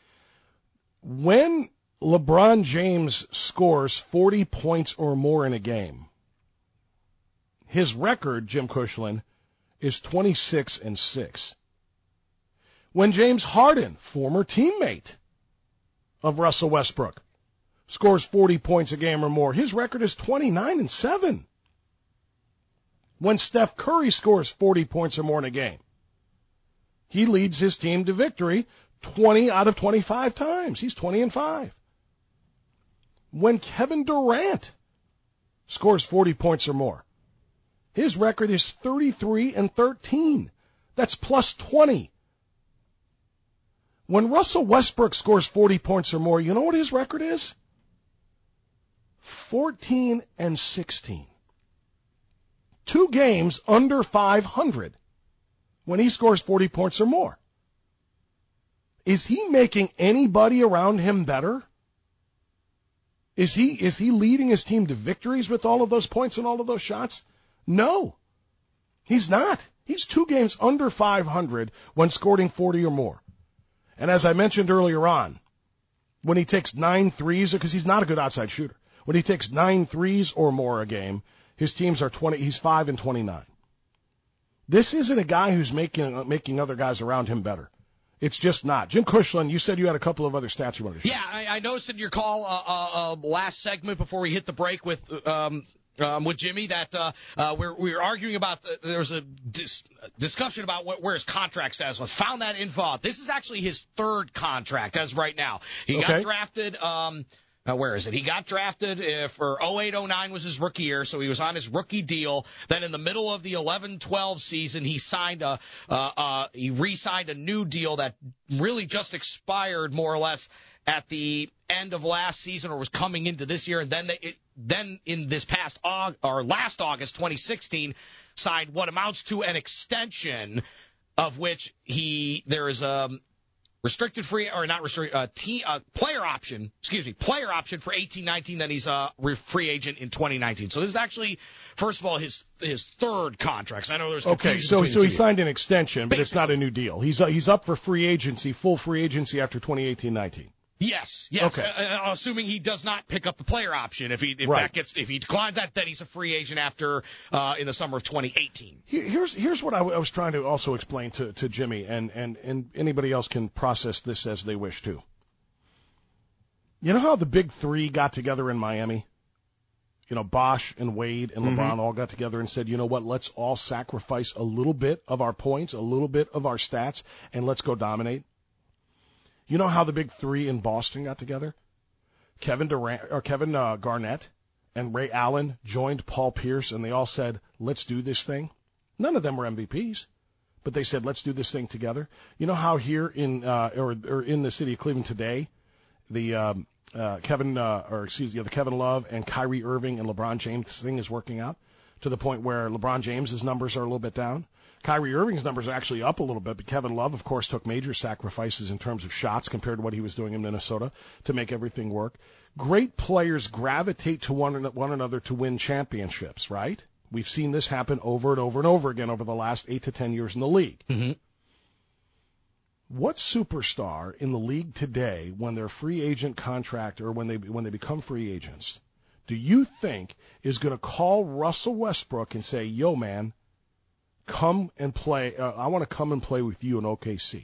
When LeBron James scores forty points or more in a game, his record, Jim Cushlan, is twenty-six and six. When James Harden, former teammate of Russell Westbrook, scores forty points a game or more, his record is twenty-nine and seven. When Steph Curry scores forty points or more in a game, he leads his team to victory twenty out of twenty-five times. He's twenty and five. When Kevin Durant scores forty points or more, his record is thirty-three and thirteen. That's plus twenty. When Russell Westbrook scores forty points or more, you know what his record is? fourteen and sixteen. Two games under five hundred when he scores forty points or more. Is he making anybody around him better? Is he, is he leading his team to victories with all of those points and all of those shots? No, he's not. He's two games under five hundred when scoring forty or more. And as I mentioned earlier on, when he takes nine threes, because he's not a good outside shooter, when he takes nine threes or more a game, his teams are twenty. He's five and twenty-nine. This isn't a guy who's making making other guys around him better. It's just not. Jim Cushlan, you said you had a couple of other stats you wanted to share. Yeah, I, I noticed in your call uh, uh, uh, last segment before we hit the break with um, um, with Jimmy that uh, uh, we're we were arguing about the, there was a dis- discussion about what, where his contract status was. Found that info. This is actually his third contract as of right now. He Okay. got drafted. Um, Uh, where is it? He got drafted uh, for oh eight oh nine was his rookie year, so he was on his rookie deal. Then in the middle of the eleven twelve season, he signed a uh, uh, he re-signed a new deal that really just expired more or less at the end of last season or was coming into this year. And then they, it, then in this past Aug- or last August twenty sixteen, signed what amounts to an extension of which he there is a restricted free or not restricted uh, team uh, player option, excuse me, player option for eighteen nineteen. Then he's a free agent in twenty nineteen. So this is actually, first of all, his his third contract. So I know there's confusion. Okay, so between so the he two. signed an extension, but it's Basically. not a new deal. He's uh, he's up for free agency, full free agency after twenty eighteen nineteen. Yes, yes. Okay. Uh, uh, assuming he does not pick up the player option. If he if Right. that gets if he declines that, then he's a free agent after uh, in the summer of twenty eighteen. Here- Here's here's what I, w- I was trying to also explain to, to Jimmy, and, and, and anybody else can process this as they wish to. You know how the big three got together in Miami You know, Bosh and Wade and LeBron Mm-hmm. all got together and said, you know what, let's all sacrifice a little bit of our points, a little bit of our stats, and let's go dominate. You know how the big three in Boston got together? Kevin Durant or Kevin uh, Garnett and Ray Allen joined Paul Pierce, and they all said, let's do this thing. None of them were M V Ps, but they said, let's do this thing together. You know how here in uh, or, or in the city of Cleveland today, the um, uh, Kevin uh, or excuse me, the Kevin Love and Kyrie Irving and LeBron James thing is working out to the point where LeBron James's numbers are a little bit down. Kyrie Irving's numbers are actually up a little bit, but Kevin Love, of course, took major sacrifices in terms of shots compared to what he was doing in Minnesota to make everything work. Great players gravitate to one, one another to win championships, right? We've seen this happen over and over and over again over the last eight to ten years in the league. Mm-hmm. What superstar in the league today, when they're free agent contract or when they when they become free agents, do you think is going to call Russell Westbrook and say, yo, man, come and play. Uh, I want to come and play with you in O K C.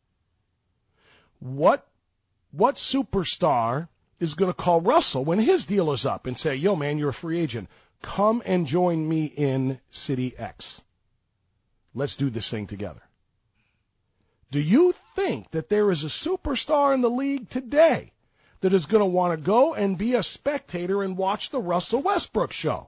What what superstar is going to call Russell when his deal is up and say, yo, man, you're a free agent. Come and join me in City X. Let's do this thing together. Do you think that there is a superstar in the league today that is going to want to go and be a spectator and watch the Russell Westbrook show?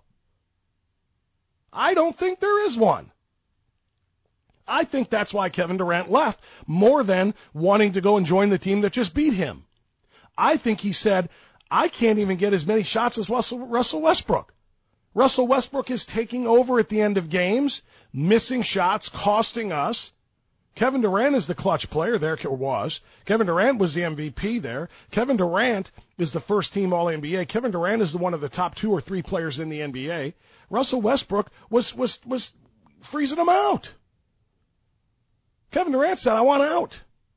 I don't think there is one. I think that's why Kevin Durant left, more than wanting to go and join the team that just beat him. I think he said, I can't even get as many shots as Russell, Russell Westbrook. Russell Westbrook is taking over at the end of games, missing shots, costing us. Kevin Durant is the clutch player there, or was. Kevin Durant was the M V P there. Kevin Durant is the first team All N B A. Kevin Durant is the one of the top two or three players in the N B A. Russell Westbrook was, was, was freezing them out. Kevin Durant said, I want out.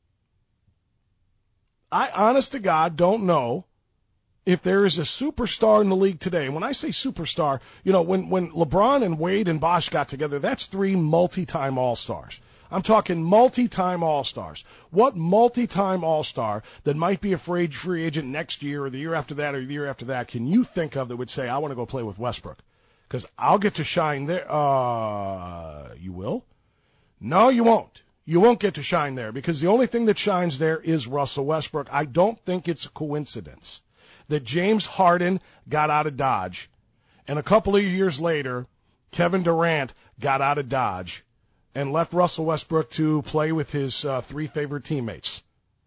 I, honest to God, don't know if there is a superstar in the league today. And when I say superstar, you know, when, when LeBron and Wade and Bosh got together, that's three multi-time All-Stars. I'm talking multi-time All-Stars. What multi-time All-Star that might be a free, free agent next year or the year after that or the year after that can you think of that would say, I want to go play with Westbrook? Because I'll get to shine there. Uh, you will? No, you won't. You won't get to shine there because the only thing that shines there is Russell Westbrook. I don't think it's a coincidence that James Harden got out of Dodge, and a couple of years later, Kevin Durant got out of Dodge and left Russell Westbrook to play with his uh, three favorite teammates.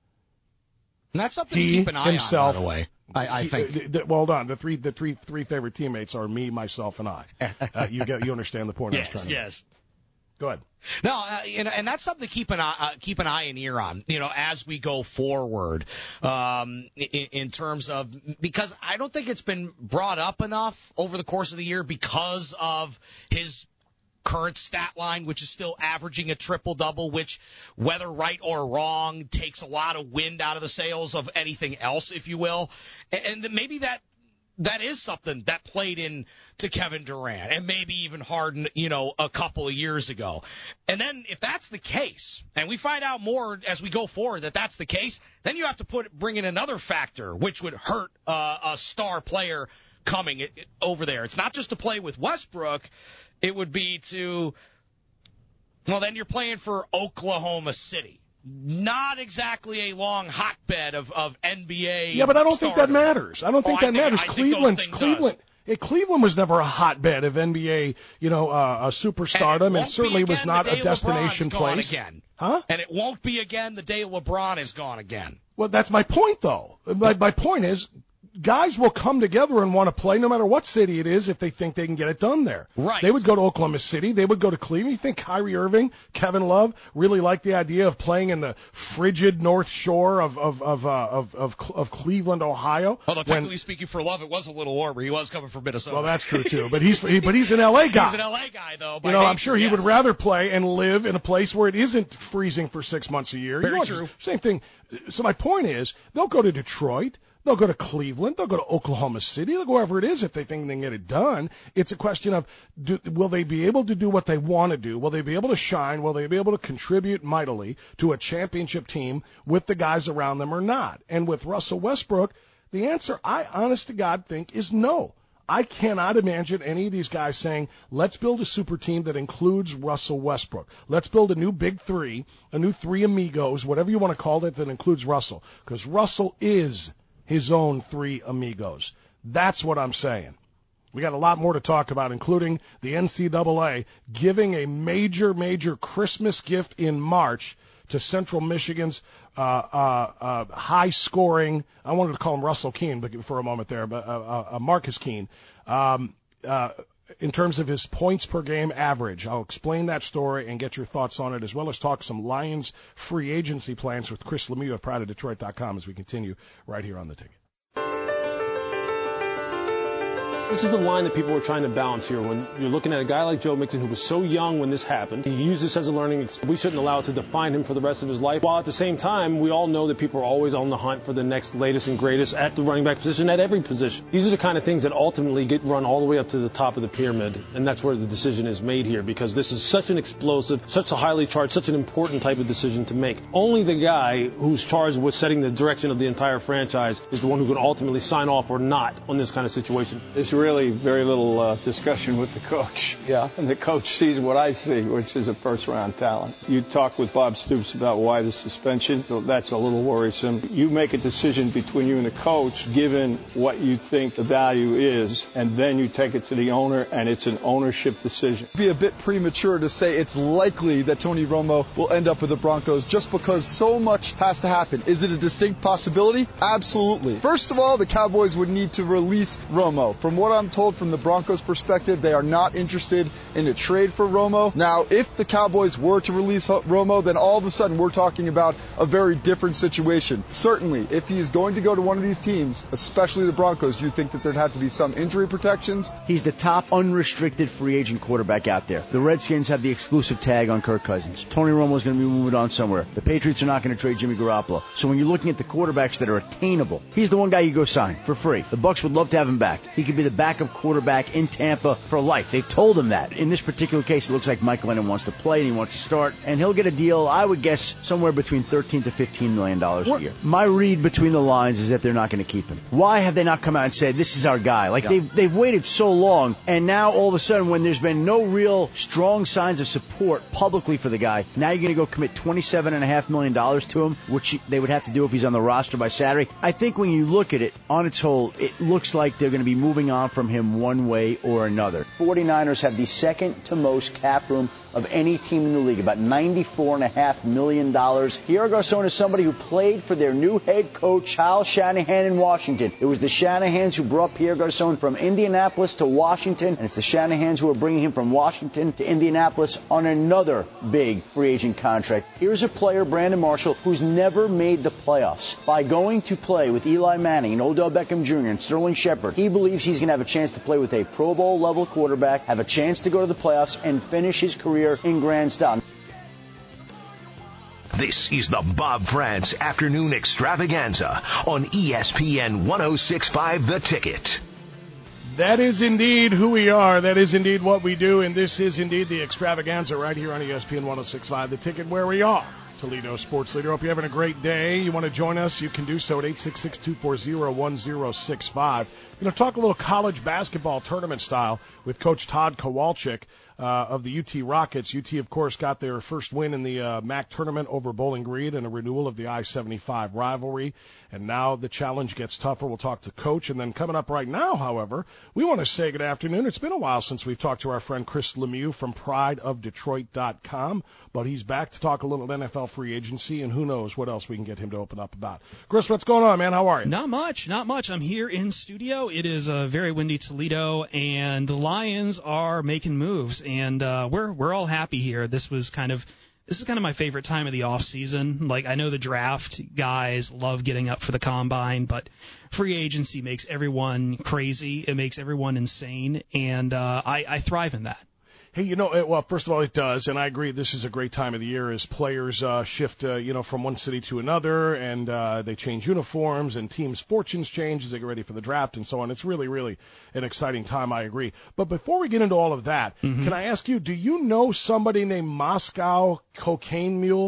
And that's something he, to keep an eye himself, on, by the way. I, I he, think. Uh, th- well, hold on. The three, the three, three favorite teammates are me, myself, and I. Uh, you get, you understand the point yes, I was trying to make. Yes. Go ahead. No, uh, you know, and that's something to keep an eye, uh, keep an eye and ear on, you know, as we go forward, um, in, in terms of, because I don't think it's been brought up enough over the course of the year because of his current stat line, which is still averaging a triple-double, which, whether right or wrong, takes a lot of wind out of the sails of anything else, if you will. And, and maybe that that is something that played in to Kevin Durant and maybe even Harden, you know, a couple of years ago. And then if that's the case, and we find out more as we go forward that that's the case, then you have to put bring in another factor, which would hurt uh, a star player coming over there. It's not just to play with Westbrook. It would be to, well, then you're playing for Oklahoma City. Not exactly a long hotbed of, of N B A. Yeah, but I don't stardom. think that matters. I don't think oh, that I matters. think, Cleveland, I think Cleveland, yeah, Cleveland was never a hotbed of N B A, you know, uh, a superstardom, and, and certainly was not a destination place. Again. Huh? And it won't be again the day LeBron is gone again. Well, that's my point, though. My, my point is, guys will come together and want to play no matter what city it is if they think they can get it done there. Right. They would go to Oklahoma City. They would go to Cleveland. You think Kyrie Irving, Kevin Love really like the idea of playing in the frigid North Shore of of of uh, of, of of Cleveland, Ohio? Although technically when, speaking, for Love, it was a little warmer. He was coming from Minnesota. Well, that's true too. But he's he, but he's an L A guy. He's an L A guy, though. By you know, nature, I'm sure he yes. would rather play and live in a place where it isn't freezing for six months a year. Very you know, true. Same thing. So my point is, they'll go to Detroit. They'll go to Cleveland. They'll go to Oklahoma City. They'll go wherever it is if they think they can get it done. It's a question of, do, will they be able to do what they want to do? Will they be able to shine? Will they be able to contribute mightily to a championship team with the guys around them or not? And with Russell Westbrook, the answer, I honest to God think, is no. I cannot imagine any of these guys saying, let's build a super team that includes Russell Westbrook. Let's build a new big three, a new three amigos, whatever you want to call it, that includes Russell. Because Russell is his own three amigos. That's what I'm saying. We got a lot more to talk about, including the N C double A giving a major, major Christmas gift in March to Central Michigan's uh, uh, uh, high-scoring, I wanted to call him Russell Keene but for a moment there, but uh, uh, Marcus Keene, um, uh, in terms of his points per game average. I'll explain that story and get your thoughts on it, as well as talk some Lions free agency plans with Chris Lemieux of Pride of Detroit dot com as we continue right here on The Ticket. This is the line that people were trying to balance here when you're looking at a guy like Joe Mixon who was so young when this happened. He used this as a learning experience. We shouldn't allow it to define him for the rest of his life. While at the same time, we all know that people are always on the hunt for the next latest and greatest at the running back position, at every position. These are the kind of things that ultimately get run all the way up to the top of the pyramid, and that's where the decision is made here, because this is such an explosive, such a highly charged, such an important type of decision to make. Only the guy who's charged with setting the direction of the entire franchise is the one who can ultimately sign off or not on this kind of situation. There's really very little Uh, discussion with the coach. Yeah. And the coach sees what I see, which is a first-round talent. You talk with Bob Stoops about why the suspension, so that's a little worrisome. You make a decision between you and the coach, given what you think the value is, and then you take it to the owner, and it's an ownership decision. It'd be a bit premature to say it's likely that Tony Romo will end up with the Broncos just because so much has to happen. Is it a distinct possibility? Absolutely. First of all, the Cowboys would need to release Romo. From what I'm told from the Broncos' perspective, they are not interested in a trade for Romo. Now, if the Cowboys were to release Romo, then all of a sudden we're talking about a very different situation. Certainly, if he's going to go to one of these teams, especially the Broncos, you'd think that there'd have to be some injury protections. He's the top unrestricted free agent quarterback out there. The Redskins have the exclusive tag on Kirk Cousins. Tony Romo's going to be moving on somewhere. The Patriots are not going to trade Jimmy Garoppolo. So when you're looking at the quarterbacks that are attainable, he's the one guy you go sign for free. The Bucs would love to have him back. He could be the backup quarterback in Tampa for life. They've told him that. In this particular case, it looks like Mike Lennon wants to play and he wants to start, and he'll get a deal, I would guess, somewhere between thirteen to fifteen million dollars a year. My read between the lines is that they're not going to keep him. Why have they not come out and said, this is our guy? Like, yeah. they've, they've waited so long, and now all of a sudden, when there's been no real strong signs of support publicly for the guy, now you're going to go commit twenty-seven point five million dollars to him, which they would have to do if he's on the roster by Saturday. I think when you look at it on its whole, it looks like they're going to be moving on from him one way or another. forty-niners have the second to most cap room of any team in the league, about ninety-four point five million dollars. Pierre Garçon is somebody who played for their new head coach, Kyle Shanahan, in Washington. It was the Shanahans who brought Pierre Garçon from Indianapolis to Washington, and it's the Shanahans who are bringing him from Washington to Indianapolis on another big free agent contract. Here's a player, Brandon Marshall, who's never made the playoffs. By going to play with Eli Manning and Odell Beckham Junior and Sterling Shepard, he believes he's going to have a chance to play with a Pro Bowl level quarterback, have a chance to go to the playoffs, and finish his career in grand style. This is the Bob France Afternoon Extravaganza on E S P N ten sixty-five The Ticket. That is indeed who we are. That is indeed what we do, and this is indeed the Extravaganza right here on E S P N ten sixty-five The Ticket, where we are Toledo sports leader. Hope you're having a great day. You want to join us, you can do so at eight six six, two four zero, one zero six five. You know, talk a little college basketball tournament style with Coach Todd Kowalczyk uh, of the U T Rockets. U T, of course, got their first win in the uh, M A C tournament over Bowling Green and a renewal of the I seventy-five rivalry. And now the challenge gets tougher. We'll talk to Coach. And then coming up right now, however, we want to say good afternoon. It's been a while since we've talked to our friend Chris Lemieux from Pride of Detroit dot com, but he's back to talk a little N F L free agency, and who knows what else we can get him to open up about. Chris, what's going on, man? How are you? Not much, not much. I'm here in studio. It is a very windy Toledo, and the Lions are making moves, and uh, we're we're all happy here. This was kind of This is kind of my favorite time of the off season. Like, I know the draft guys love getting up for the combine, but free agency makes everyone crazy. It makes everyone insane, and uh, I, I thrive in that. Hey, you know, well, first of all, it does, and I agree this is a great time of the year as players uh, shift, uh, you know, from one city to another, and uh, they change uniforms, and teams' fortunes change as they get ready for the draft and so on. It's really, really an exciting time, I agree. But before we get into all of that, mm-hmm. can I ask you, do you know somebody named Moscow Cocaine Mule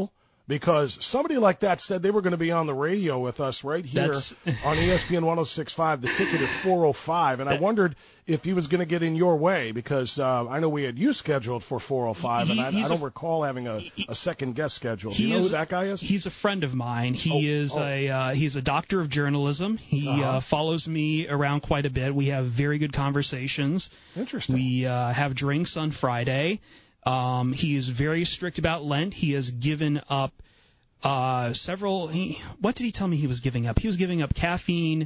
because somebody like that said they were going to be on the radio with us right here That's... on E S P N one oh six point five. The ticket is four oh five, and I wondered if he was going to get in your way, because uh, I know we had you scheduled for four oh five, he, and I, I don't a, recall having a, a second guest scheduled. Do you know is, who that guy is? He's a friend of mine. He oh, is oh. a uh, he's a doctor of journalism. He uh-huh. uh, follows me around quite a bit. We have very good conversations. Interesting. We uh, have drinks on Friday. Um, he is very strict about Lent. He has given up uh, several. He, what did he tell me he was giving up? He was giving up caffeine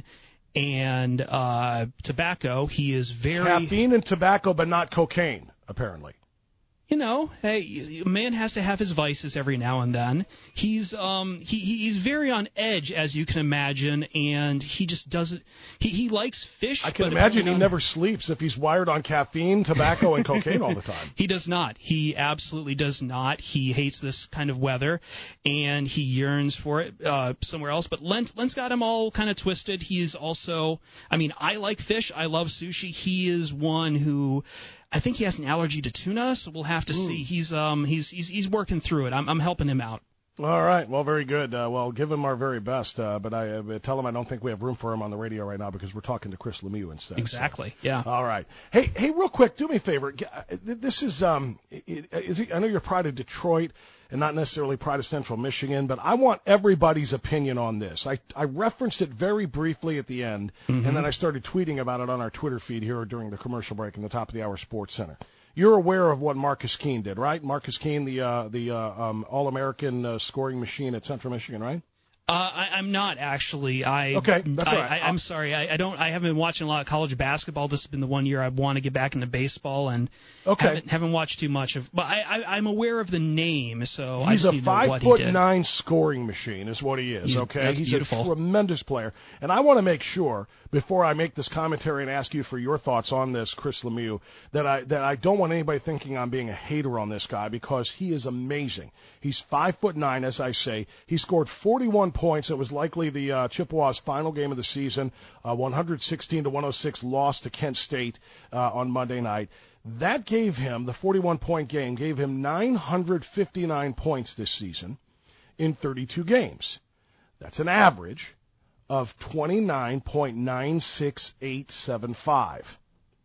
and uh, tobacco. He is very caffeine and tobacco, but not cocaine, apparently. You know, hey, a man has to have his vices every now and then. He's um he he's very on edge, as you can imagine, and he just doesn't. He he likes fish. I can imagine he never sleeps if he's wired on caffeine, tobacco, and cocaine all the time. He does not. He absolutely does not. He hates this kind of weather, and he yearns for it uh, somewhere else. But Lent Lent's got him all kind of twisted. He is also. I mean, I like fish. I love sushi. He is one who. I think he has an allergy to tuna, so we'll have to mm. see. He's um he's he's he's working through it. I'm I'm helping him out. All right. Well, very good. Uh, well, give him our very best. Uh, but I uh, tell him I don't think we have room for him on the radio right now because we're talking to Chris Lemieux instead. Exactly. So. Yeah. All right. Hey, hey, real quick, do me a favor. This is um, is it, I know you're Pride of Detroit and not necessarily Pride of Central Michigan, but I want everybody's opinion on this. I I referenced it very briefly at the end, mm-hmm. and then I started tweeting about it on our Twitter feed here during the commercial break in the top of the hour Sports Center. You're aware of what Marcus Keene did, right? Marcus Keene, the uh, the uh, um, All-American uh, scoring machine at Central Michigan, right? Uh, I, I'm not actually. I okay, that's I, all right. I, I'm sorry. I, I don't. I haven't been watching a lot of college basketball. This has been the one year I want to get back into baseball, and okay. haven't, haven't watched too much of. But I, I, I'm aware of the name, so he's I a just five know what foot he did. nine scoring machine, is what he is. He's, okay, that's he's beautiful. a tremendous player, and I want to make sure before I make this commentary and ask you for your thoughts on this, Chris Lemieux, that I that I don't want anybody thinking I'm being a hater on this guy, because he is amazing. He's five foot nine, as I say. He scored forty-one points. It was likely the uh, Chippewas' final game of the season, uh, one sixteen to one oh six loss to Kent State uh, on Monday night. That gave him, the forty-one point game, gave him nine hundred fifty-nine points this season in thirty-two games. That's an average of twenty-nine point nine six eight seven five.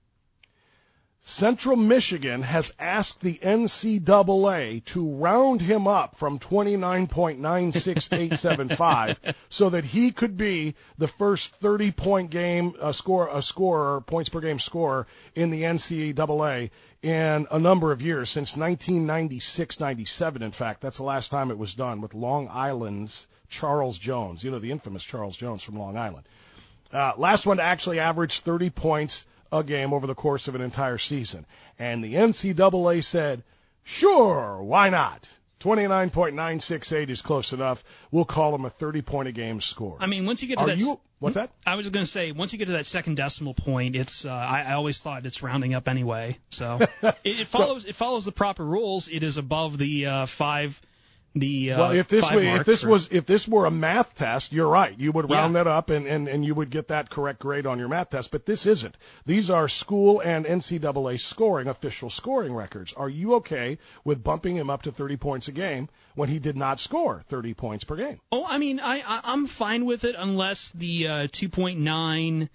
Central Michigan has asked the N C double A to round him up from twenty-nine point nine six eight seven five so that he could be the first thirty-point game uh, score, a scorer, points per game scorer in the N C double A in a number of years, since nineteen ninety-six ninety-seven, in fact. That's the last time it was done, with Long Island's Charles Jones, you know, the infamous Charles Jones from Long Island. Uh, last one to actually average thirty points a game over the course of an entire season. And the N C double A said, sure, why not? twenty-nine point nine six eight is close enough. We'll call him a thirty-point-a-game score. I mean, once you get to Are that... You, what's that? I was going to say, once you get to that second decimal point, it's. Uh, I, I always thought it's rounding up anyway. So it, it follows. So, it follows the proper rules. It is above the uh, five... The, uh, well, if this were, if this for... was if this were a math test, you're right. You would round yeah. that up and, and, and you would get that correct grade on your math test. But this isn't. These are school and N C double A scoring, official scoring records. Are you okay with bumping him up to thirty points a game when he did not score thirty points per game? Oh, I mean, I, I I'm fine with it unless the uh, two point nine.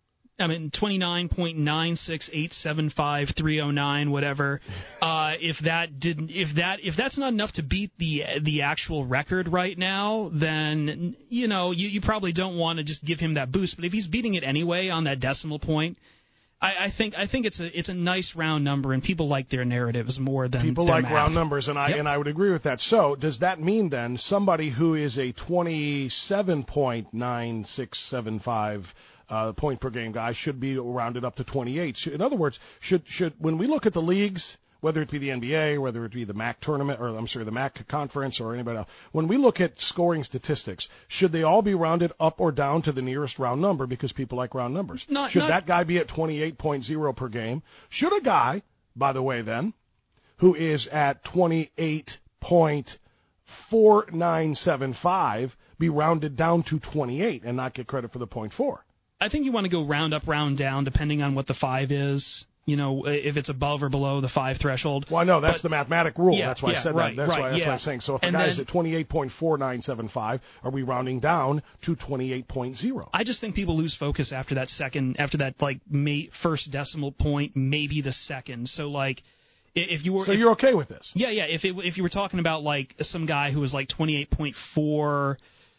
I mean, twenty-nine point nine six eight seven five three oh nine, whatever. Uh, if that didn't, if that, if that's not enough to beat the the actual record right now, then you know you, you probably don't want to just give him that boost. But if he's beating it anyway on that decimal point, I, I think I think it's a it's a nice round number, and people like their narratives more than people their like math. round numbers, and I yep. and I would agree with that. So does that mean then somebody who is a twenty-seven point nine six seven five Uh, point per game guy should be rounded up to twenty-eight? In other words, should should when we look at the leagues, whether it be the N B A, whether it be the M A C tournament, or I'm sorry, the M A C conference, or anybody else, when we look at scoring statistics, should they all be rounded up or down to the nearest round number because people like round numbers? Not, should not... that guy be at twenty-eight point oh per game? Should a guy, by the way, then, who is at twenty-eight point four nine seven five be rounded down to twenty-eight and not get credit for the point four? I think you want to go round up, round down, depending on what the five is. you know, if it's above or below the five threshold. Well, no, that's but, the mathematic rule. Yeah, that's why yeah, I said right, that. That's right, why. That's yeah. what I'm saying. So if and a guy's then, at twenty-eight point four nine seven five, are we rounding down to twenty-eight point zero? I just think people lose focus after that second, after that like may, first decimal point, maybe the second. So like. If you were, so if, you're okay with this? Yeah, yeah. If it, if you were talking about like some guy who was like twenty-eight point four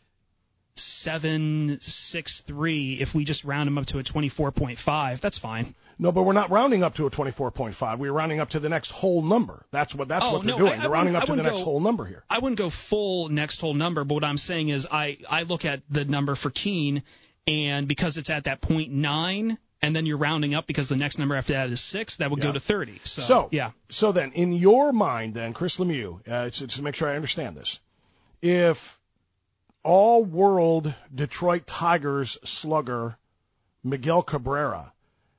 seven six three, if we just round him up to a twenty-four point five, that's fine. No, but we're not rounding up to a twenty-four point five. We're rounding up to the next whole number. That's what that's oh, what they're no, doing. I, I they're rounding up to the go, next whole number here. I wouldn't go full next whole number, but what I'm saying is I I look at the number for Keene, and because it's at that point nine. And then you're rounding up because the next number after that is six. That would yeah. go to thirty. So, so, yeah. So then, in your mind, then, Chris Lemieux, uh, to, to make sure I understand this, if all-world Detroit Tigers slugger Miguel Cabrera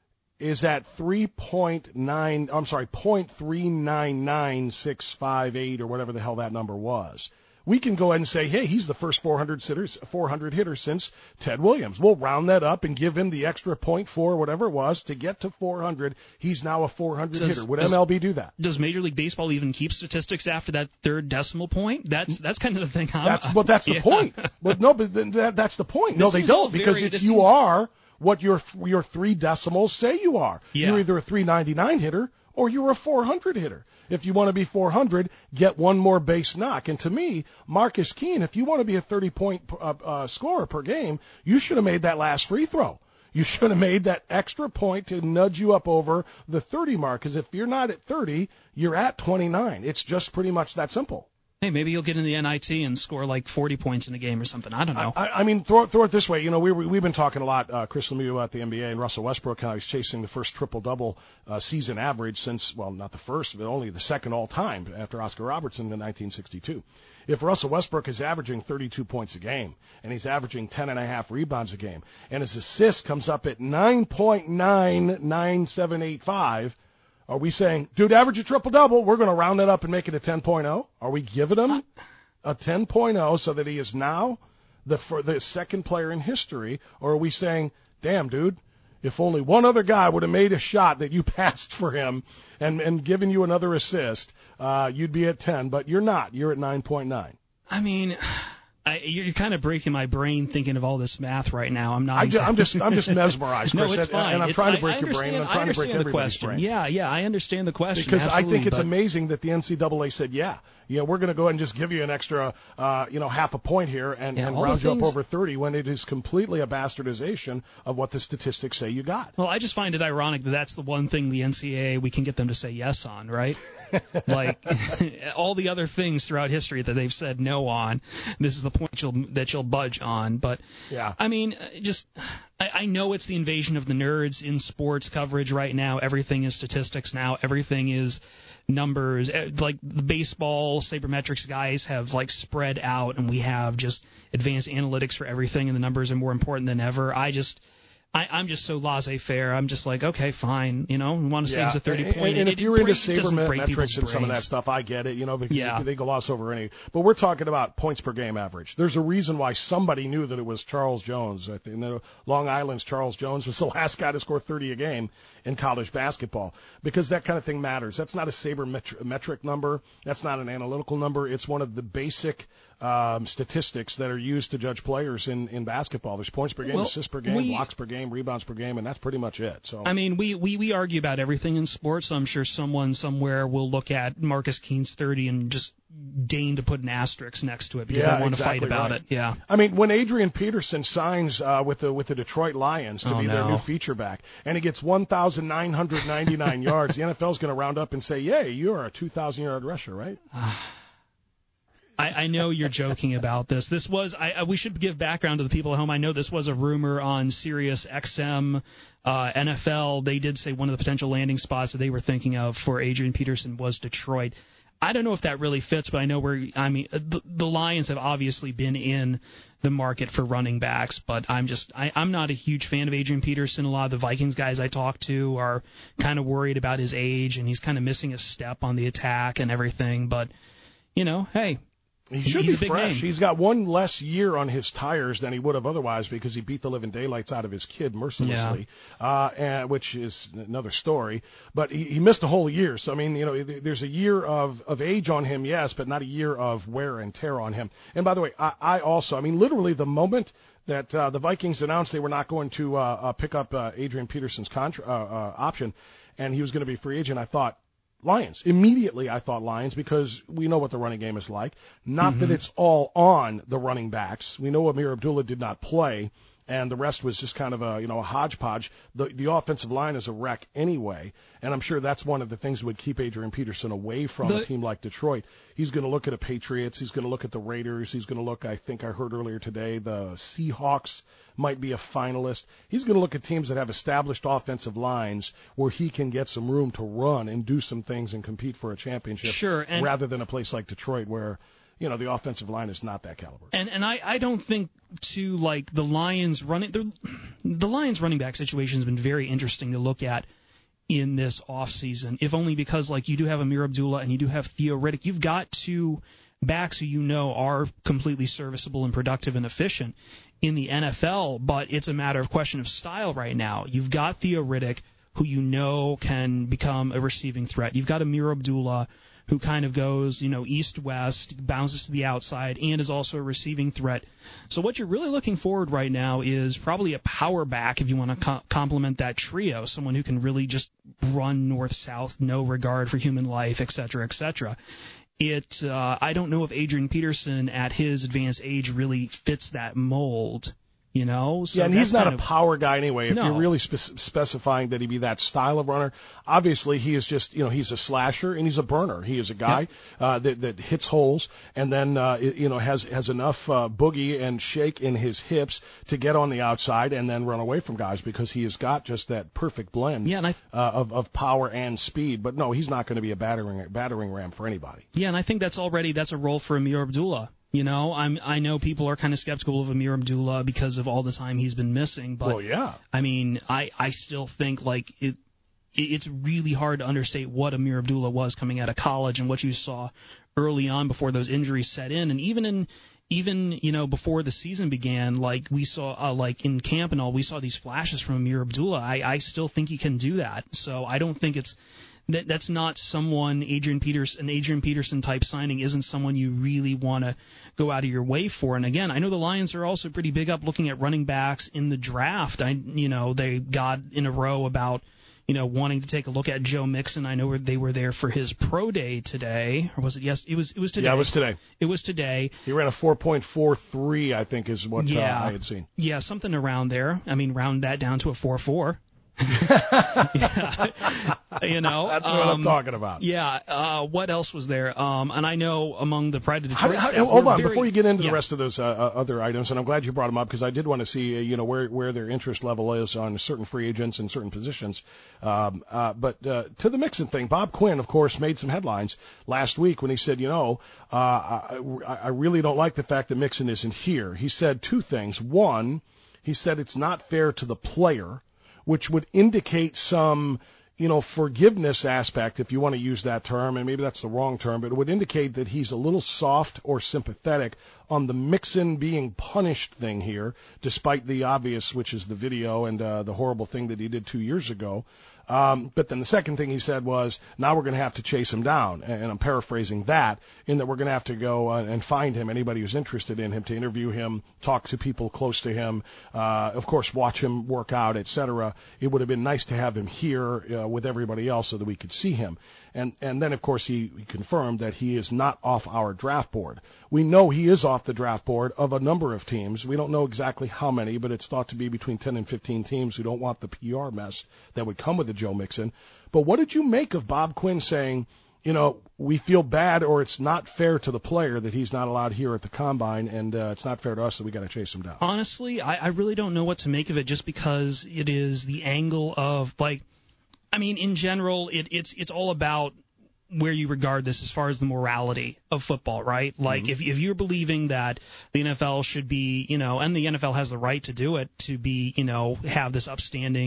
is at three point nine, I'm sorry, point three nine nine six five eight or whatever the hell that number was, we can go ahead and say, hey, he's the first four hundred hitters, four hundred hitter since Ted Williams. We'll round that up and give him the extra point four, whatever it was, to get to four hundred. He's now a four hundred does, hitter. Would does, M L B do that? Does Major League Baseball even keep statistics after that third decimal point? That's that's kind of the thing. I'm, That's but that's the yeah. point. But no, but that, that's the point. No, this they don't very, because it's you seems... are what your your three decimals say you are. Yeah. You're either a three ninety-nine hitter or you're a four hundred hitter. If you want to be four hundred, get one more base knock. And to me, Marcus Keene, if you want to be a thirty-point uh, uh, scorer per game, you should have made that last free throw. You should have made that extra point to nudge you up over the thirty mark. Because if you're not at thirty, you're at twenty-nine. It's just pretty much that simple. Hey, maybe you'll get in the N I T and score like forty points in a game or something. I don't know. I, I mean, throw, throw it this way. You know, we, we, we've been talking a lot, uh, Chris Lemieux about the N B A and Russell Westbrook, how he's chasing the first triple-double uh, season average since, well, not the first, but only the second all-time after Oscar Robertson in nineteen sixty-two. If Russell Westbrook is averaging thirty-two points a game and he's averaging ten and a half rebounds a game and his assist comes up at nine point nine nine seven eight five, are we saying, dude, average a triple-double, we're going to round it up and make it a ten point oh? Are we giving him a ten point oh so that he is now the for the second player in history? Or are we saying, damn, dude, if only one other guy would have made a shot that you passed for him and, and given you another assist, uh, you'd be at ten, but you're not. You're at nine point nine. I mean... I, you're kind of breaking my brain thinking of all this math right now. I'm not. I just, I'm just, I'm just mesmerized, Chris. No, it's fine. And I'm it's, trying to break I your brain. And I'm trying to break everybody's question. brain. Yeah, yeah, I understand the question. Because I think it's but... amazing that the N C double A said, yeah, yeah, we're going to go ahead and just give you an extra, uh, you know, half a point here and, yeah, and round things... you up over thirty when it is completely a bastardization of what the statistics say you got. Well, I just find it ironic that that's the one thing the N C double A we can get them to say yes on, right? Like all the other things throughout history that they've said no on, this is the point you'll, that you'll budge on. But yeah, I mean, just I, I know it's the invasion of the nerds in sports coverage right now. Everything is statistics now. Everything is numbers. Like the baseball sabermetrics guys have like spread out, and we have just advanced analytics for everything, and the numbers are more important than ever. I just I, I'm just so laissez-faire. I'm just like, okay, fine. You know, we want to say yeah. it's a thirty and, point. And, and it, if you're it into break, sabermetrics and some of that stuff, I get it. You know, because yeah. they gloss over any. But we're talking about points per game average. There's a reason why somebody knew that it was Charles Jones. I think, you know, Long Island's Charles Jones was the last guy to score thirty a game in college basketball, because that kind of thing matters. That's not a sabermetric number. That's not an analytical number. It's one of the basic um, statistics that are used to judge players in, in basketball. There's points per game, well, assists per game, we, blocks per game, rebounds per game, and that's pretty much it. So I mean, we, we, we argue about everything in sports. So I'm sure someone somewhere will look at Marcus Keene's thirty and just deign to put an asterisk next to it because yeah, they want exactly to fight about right. it. Yeah. I mean, when Adrian Peterson signs uh, with the with the Detroit Lions to oh, be no. their new feature back, and he gets one thousand nine hundred ninety-nine yards, the N F L is going to round up and say, "Yay, you are a two thousand yard rusher, right?" I, I know you're joking about this. This was I, I we should give background to the people at home. I know this was a rumor on Sirius X M, uh, N F L. They did say one of the potential landing spots that they were thinking of for Adrian Peterson was Detroit. I don't know if that really fits, but I know where I mean the, the Lions have obviously been in the market for running backs, but I'm just I, I'm not a huge fan of Adrian Peterson. A lot of the Vikings guys I talk to are kind of worried about his age, and he's kind of missing a step on the attack and everything. But you know, hey. He should he's be a big fresh. name. He's got one less year on his tires than he would have otherwise because he beat the living daylights out of his kid mercilessly, yeah. uh, and, which is another story. But he, he missed a whole year. So, I mean, you know, there's a year of, of age on him, yes, but not a year of wear and tear on him. And by the way, I, I also, I mean, literally the moment that uh, the Vikings announced they were not going to uh, uh, pick up uh, Adrian Peterson's contra- uh, uh, option and he was going to be a free agent, I thought, Lions. Immediately I thought Lions because we know what the running game is like. Not mm-hmm. that it's all on the running backs. We know Amir Abdullah did not play, and the rest was just kind of a, you know, a hodgepodge. The the offensive line is a wreck anyway, and I'm sure that's one of the things that would keep Adrian Peterson away from the, a team like Detroit. He's going to look at the Patriots. He's going to look at the Raiders. He's going to look, I think I heard earlier today, the Seahawks might be a finalist. He's going to look at teams that have established offensive lines where he can get some room to run and do some things and compete for a championship sure, and rather than a place like Detroit where, you know, the offensive line is not that caliber. And and I, I don't think to like the Lions running the, the Lions running back situation has been very interesting to look at in this offseason, if only because like you do have Amir Abdullah and you do have Theo Riddick. You've got two backs who you know are completely serviceable and productive and efficient in the N F L, but it's a matter of question of style right now. You've got Theo Riddick, who you know can become a receiving threat. You've got Amir Abdullah, who kind of goes, you know, east-west, bounces to the outside, and is also a receiving threat. So what you're really looking forward right now is probably a power back if you want to co- complement that trio, someone who can really just run north-south, no regard for human life, et cetera, et cetera. It, uh, I don't know if Adrian Peterson at his advanced age really fits that mold. You know, so yeah, and he's not a of, power guy anyway. If no. you're really spe- specifying that he be that style of runner, obviously he is just, you know, he's a slasher and he's a burner. He is a guy yep. uh, that that hits holes and then uh, you know has has enough uh, boogie and shake in his hips to get on the outside and then run away from guys because he has got just that perfect blend yeah, and I, uh, of of power and speed. But no, he's not going to be a battering battering ram for anybody. Yeah, and I think that's already that's a role for Amir Abdullah. You know, I'm I know people are kind of skeptical of Amir Abdullah because of all the time he's been missing, but well, yeah. I mean, I I still think like it it's really hard to understate what Amir Abdullah was coming out of college and what you saw early on before those injuries set in, and even in even you know before the season began, like we saw uh, like in camp and all, we saw these flashes from Amir Abdullah. I I still think he can do that, so I don't think it's. That that's not someone Adrian Peterson, an Adrian Peterson type signing isn't someone you really want to go out of your way for. And again, I know the Lions are also pretty big up looking at running backs in the draft. I you know they got in a row about you know wanting to take a look at Joe Mixon. I know they were there for his pro day today, or was it yes? It was it was today. Yeah, it was today. It was today. He ran a four point four three, I think, is what yeah. uh, I had seen. Yeah, something around there. I mean, round that down to a four four. yeah. You know, that's what um, I'm talking about. Yeah. Uh, what else was there? Um, and I know among the Pride of Detroit how, staff, how, hold on very, before you get into yeah. the rest of those uh, other items, and I'm glad you brought them up because I did want to see uh, you know where where their interest level is on certain free agents and certain positions. Um, uh, but uh, to the Mixon thing, Bob Quinn, of course, made some headlines last week when he said, you know, uh, I, I really don't like the fact that Mixon isn't here. He said two things. One, he said it's not fair to the player, which would indicate some, you know, forgiveness aspect, if you want to use that term, and maybe that's the wrong term, but it would indicate that he's a little soft or sympathetic on the Mixon being punished thing here, despite the obvious, which is the video and uh, the horrible thing that he did two years ago. Um, but then the second thing he said was, now we're going to have to chase him down. And I'm paraphrasing that, in that we're going to have to go uh, and find him, anybody who's interested in him, to interview him, talk to people close to him, uh, of course, watch him work out, et cetera. It would have been nice to have him here uh, with everybody else so that we could see him. And and then, of course, he, he confirmed that he is not off our draft board. We know he is off the draft board of a number of teams. We don't know exactly how many, but it's thought to be between ten and fifteen teams who don't want the P R mess that would come with the Joe Mixon. But what did you make of Bob Quinn saying, you know, we feel bad, or it's not fair to the player that he's not allowed here at the Combine, and uh, it's not fair to us that we got to chase him down? Honestly, I, I really don't know what to make of it, just because it is the angle of, like, I mean, in general, it, it's it's all about where you regard this as far as the morality of football, right? Like, mm-hmm. if if you're believing that the N F L should be, you know, and the N F L has the right to do it, to be, you know, have this upstanding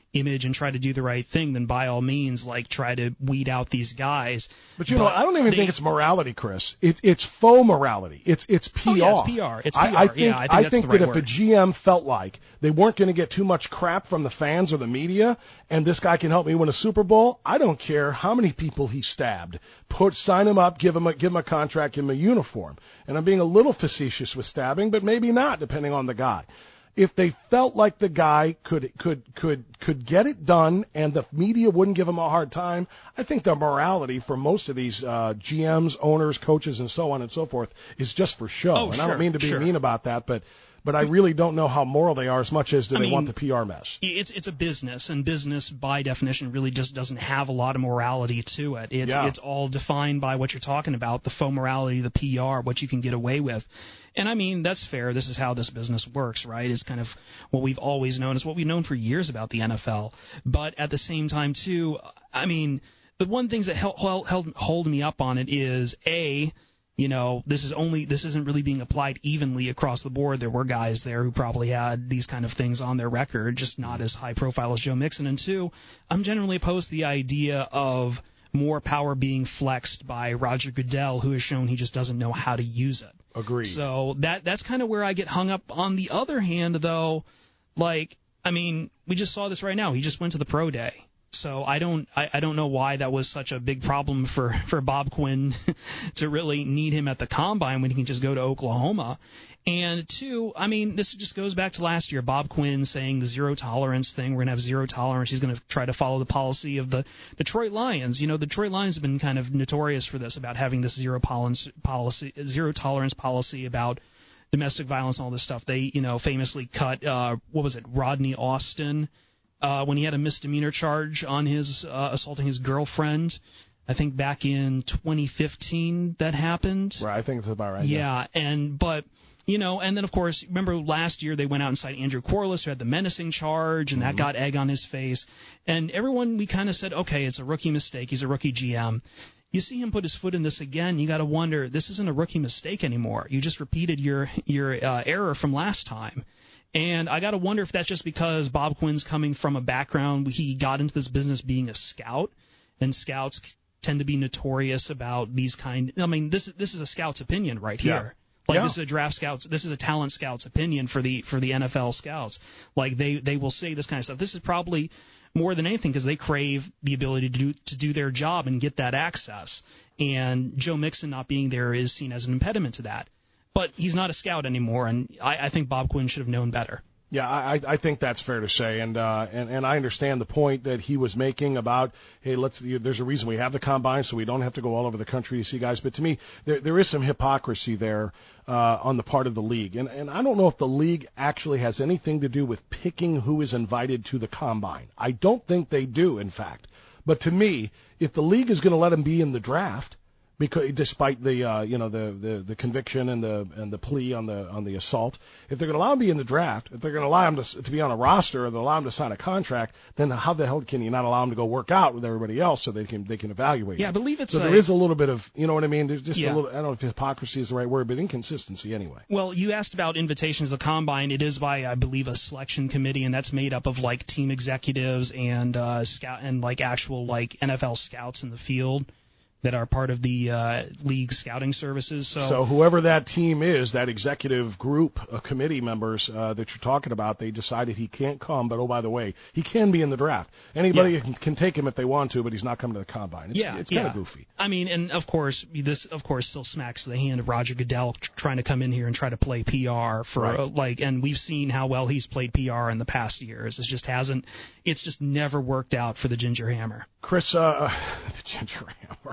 image and try to do the right thing, then by all means, like, try to weed out these guys. But you but know, I don't even they, think it's morality, Chris. It, it's faux morality. It's it's P R. Oh, yeah, it's P R. It's P R. I, I think, yeah, I think, I that's think the right that word. if a G M felt like they weren't going to get too much crap from the fans or the media, and this guy can help me win a Super Bowl, I don't care how many people he stabbed. Put sign him up, give him a give him a contract, give him a uniform. And I'm being a little facetious with stabbing, but maybe not, depending on the guy. If they felt like the guy could could could could get it done and the media wouldn't give him a hard time, I think the morality for most of these uh, G Ms, owners, coaches, and so on and so forth is just for show. Oh, and sure, I don't mean to be sure. mean about that, but but I really don't know how moral they are as much as do I they mean, want the P R mess. It's it's a business, and business by definition really just doesn't have a lot of morality to it. It's Yeah. it's all defined by what you're talking about, the faux morality, the P R, what you can get away with. And I mean, that's fair. This is how this business works, right? It's kind of what we've always known. It's what we've known for years about the N F L. But at the same time, too, I mean, the one things that held, held, hold me up on it is, A, you know, this is only this isn't really being applied evenly across the board. There were guys there who probably had these kind of things on their record, just not as high profile as Joe Mixon. And two, I'm generally opposed to the idea of more power being flexed by Roger Goodell, who has shown he just doesn't know how to use it. Agreed. So that that's kind of where I get hung up. On the other hand, though, like, I mean, we just saw this right now. He just went to the pro day. So I don't I, I don't know why that was such a big problem for, for Bob Quinn to really need him at the combine when he can just go to Oklahoma. And two, I mean, this just goes back to last year. Bob Quinn saying the zero tolerance thing. We're going to have zero tolerance. He's going to try to follow the policy of the Detroit Lions. You know, the Detroit Lions have been kind of notorious for this, about having this zero policy, zero tolerance policy about domestic violence and all this stuff. They, you know, famously cut, uh, what was it, Rodney Austin, uh, when he had a misdemeanor charge on his uh, assaulting his girlfriend. I think back in twenty fifteen that happened. Right, I think that's about right. Yeah, yeah. and but. You know, and then, of course, remember last year they went out and cited Andrew Corliss, who had the menacing charge, and Mm-hmm. that got egg on his face. And everyone, we kind of said, okay, it's a rookie mistake. He's a rookie G M. You see him put his foot in this again, you got to wonder, this isn't a rookie mistake anymore. You just repeated your, your uh, error from last time. And I got to wonder if that's just because Bob Quinn's coming from a background, he got into this business being a scout, and scouts tend to be notorious about these kind. I mean, this, this is a scout's opinion right here. Yeah. Like yeah. this is a draft scouts, this is a talent scout's opinion for the for the N F L scouts. Like they they will say this kind of stuff. This is probably more than anything because they crave the ability to do to do their job and get that access. And Joe Mixon not being there is seen as an impediment to that. But he's not a scout anymore, and I, I think Bob Quinn should have known better. Yeah, I, I think that's fair to say, and uh, and and I understand the point that he was making about, hey, let's. There's a reason we have the combine, so we don't have to go all over the country to see guys. But to me, there there is some hypocrisy there uh, on the part of the league, and and I don't know if the league actually has anything to do with picking who is invited to the combine. I don't think they do, in fact. But to me, if the league is going to let him be in the draft, because despite the uh, you know the, the, the conviction and the and the plea on the on the assault, if they're going to allow him to be in the draft, if they're going to allow him to to be on a roster, or they allow him to sign a contract, then how the hell can you not allow him to go work out with everybody else so they can they can evaluate? Yeah, him? I believe it's so a, there is a little bit of, you know what I mean? There's just yeah. a little, I don't know if hypocrisy is the right word, but inconsistency anyway. Well, you asked about invitations to the combine. It is by, I believe, a selection committee, and that's made up of like team executives and uh, scout and like actual like N F L scouts in the field that are part of the uh, league scouting services. So, so whoever that team is, that executive group of committee members uh, that you're talking about, they decided he can't come, but oh, by the way, he can be in the draft. Anybody yeah. can, can take him if they want to, but he's not coming to the combine. It's, yeah, it's yeah. kind of goofy. I mean, and of course, this of course still smacks the hand of Roger Goodell tr- trying to come in here and try to play P R for right. uh, like, and we've seen how well he's played P R in the past years. It just hasn't, it's just never worked out for the Ginger Hammer. Chris, uh, the Ginger Hammer.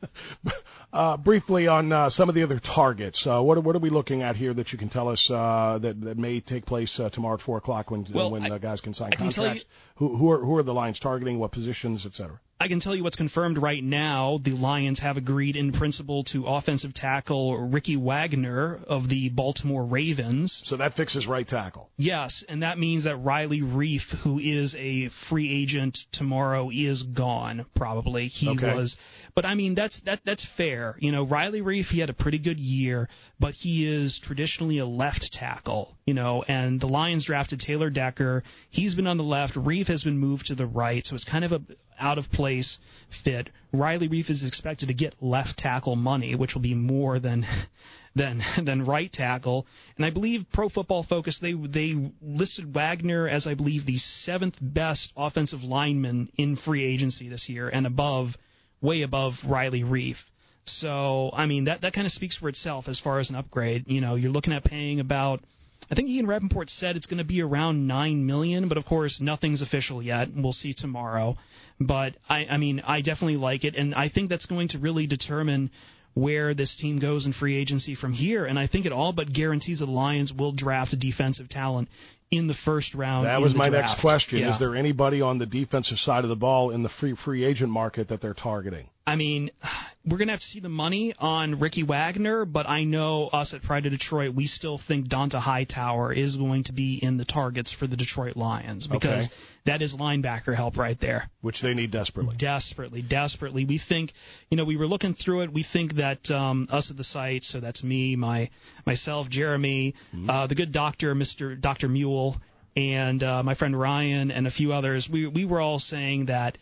Uh, briefly on uh, some of the other targets, uh, what, are, what are we looking at here that you can tell us uh, that, that may take place uh, tomorrow at four o'clock when well, when I, uh, guys can sign I can contracts? tell you, who, who, are, who are the Lions targeting, what positions, et cetera? I can tell you what's confirmed right now. The Lions have agreed in principle to offensive tackle Ricky Wagner of the Baltimore Ravens. So that fixes right tackle. Yes, and that means that Riley Reif, who is a free agent tomorrow, is gone probably. He okay. was, but I mean that's that that's fair. You know, Riley Reif, he had a pretty good year, but he is traditionally a left tackle. You know, and the Lions drafted Taylor Decker. He's been on the left. Reif has been moved to the right, so it's kind of a out of place fit. Riley Reif is expected to get left tackle money, which will be more than than than right tackle. And I believe Pro Football Focus, they they listed Wagner as, I believe, the seventh best offensive lineman in free agency this year, and above, way above Riley Reif. So I mean that that kind of speaks for itself as far as an upgrade. You know, you're looking at paying about, I think Ian Rappaport said it's going to be around nine million dollars, but of course nothing's official yet. We'll see tomorrow. But I, I mean, I definitely like it, and I think that's going to really determine where this team goes in free agency from here. And I think it all but guarantees the Lions will draft a defensive talent in the first round. That was my draft. next question. Yeah. Is there anybody on the defensive side of the ball in the free free agent market that they're targeting? I mean, we're going to have to see the money on Ricky Wagner, but I know us at Pride of Detroit, we still think Donta Hightower is going to be in the targets for the Detroit Lions, because okay. that is linebacker help right there. Which they need desperately. Desperately, desperately. We think, you know, we were looking through it. We think that um, us at the site, so that's me, my myself, Jeremy, mm-hmm. uh, the good doctor, Mister Doctor Mule, and uh, my friend Ryan, and a few others, we we were all saying that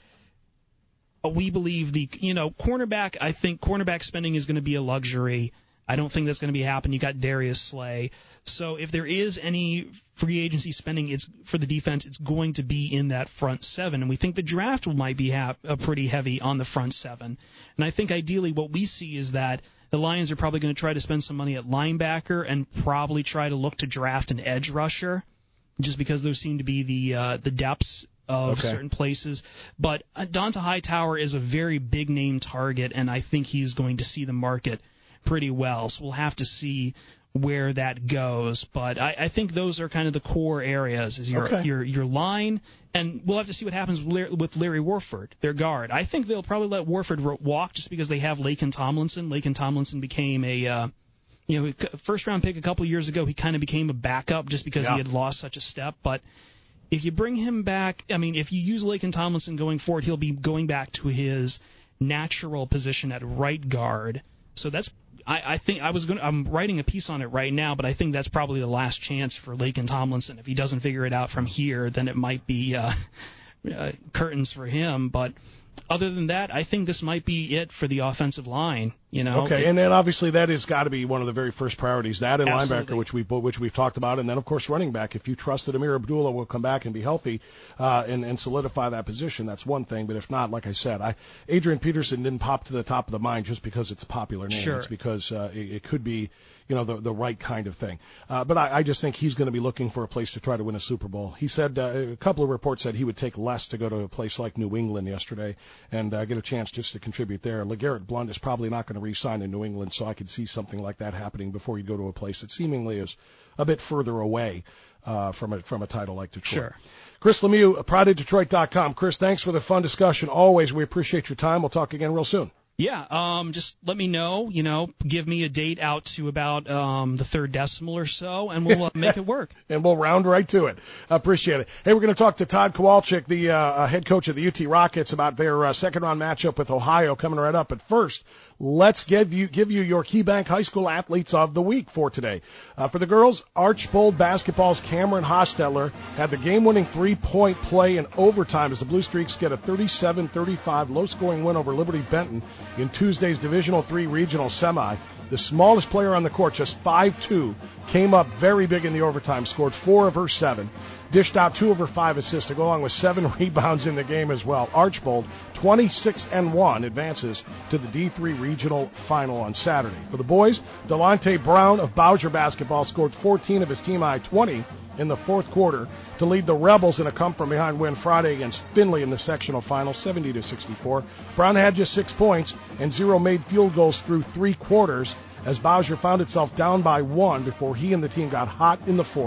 we believe the, you know, cornerback, I think cornerback spending is going to be a luxury. I don't think that's going to be happening. You got Darius Slay. So if there is any free agency spending, it's for the defense, it's going to be in that front seven. And we think the draft might be ha- uh, pretty heavy on the front seven. And I think ideally what we see is that the Lions are probably going to try to spend some money at linebacker and probably try to look to draft an edge rusher, just because those seem to be the uh, the depths of okay. certain places. But uh, Donta Hightower is a very big name target, and I think he's going to see the market pretty well. So we'll have to see where that goes. But I, I think those are kind of the core areas, is your okay. your your line, and we'll have to see what happens with Larry, with Larry Warford, their guard. I think they'll probably let Warford walk just because they have Laken Tomlinson. Laken Tomlinson became a uh, you know first round pick a couple of years ago. He kind of became a backup just because yeah. he had lost such a step, but if you bring him back, I mean, if you use Laken Tomlinson going forward, he'll be going back to his natural position at right guard. So that's, I, I think I was going. I'm writing a piece on it right now, but I think that's probably the last chance for Laken Tomlinson. If he doesn't figure it out from here, then it might be uh, uh, curtains for him. But other than that, I think this might be it for the offensive line. You know. Okay, it, and then obviously that has got to be one of the very first priorities. That and absolutely. linebacker, which we've which we've talked about, and then of course running back. If you trust that Amir Abdullah will come back and be healthy uh, and and solidify that position, that's one thing. But if not, like I said, I Adrian Peterson didn't pop to the top of the mind just because it's a popular name. Sure. It's because uh, it, it could be, you know, the the right kind of thing. Uh, but I, I just think he's going to be looking for a place to try to win a Super Bowl. He said uh, a couple of reports said he would take less to go to a place like New England yesterday and uh, get a chance just to contribute there. LeGarrette Blount is probably not going to re-sign in New England, so I could see something like that happening before you go to a place that seemingly is a bit further away uh, from a from a title like Detroit. Sure. Chris Lemieux, pride of detroit dot com. Chris, thanks for the fun discussion. Always, we appreciate your time. We'll talk again real soon. Yeah, um, just let me know, you know, give me a date out to about um, the third decimal or so, and we'll uh, make it work. And we'll round right to it. Appreciate it. Hey, we're going to talk to Todd Kowalczyk, the uh, head coach of the U T Rockets, about their uh, second-round matchup with Ohio coming right up. But first, let's give you give you your KeyBank High School Athletes of the Week for today. Uh, for the girls, Archbold Basketball's Cameron Hostetler had the game-winning three-point play in overtime as the Blue Streaks get a thirty-seven thirty-five low-scoring win over Liberty Benton in Tuesday's Divisional three regional semi. The smallest player on the court, just five two, came up very big in the overtime, scored four of her seven, dished out two of her five assists to go along with seven rebounds in the game as well. Archbold, twenty-six and one, advances to the D three regional final on Saturday. For the boys, Delonte Brown of Bowser Basketball scored fourteen of his team-high twenty in the fourth quarter to lead the Rebels in a come-from-behind win Friday against Findlay in the sectional final, seventy to sixty-four. Brown had just six points and zero made field goals through three quarters as Bowser found itself down by one before he and the team got hot in the fourth.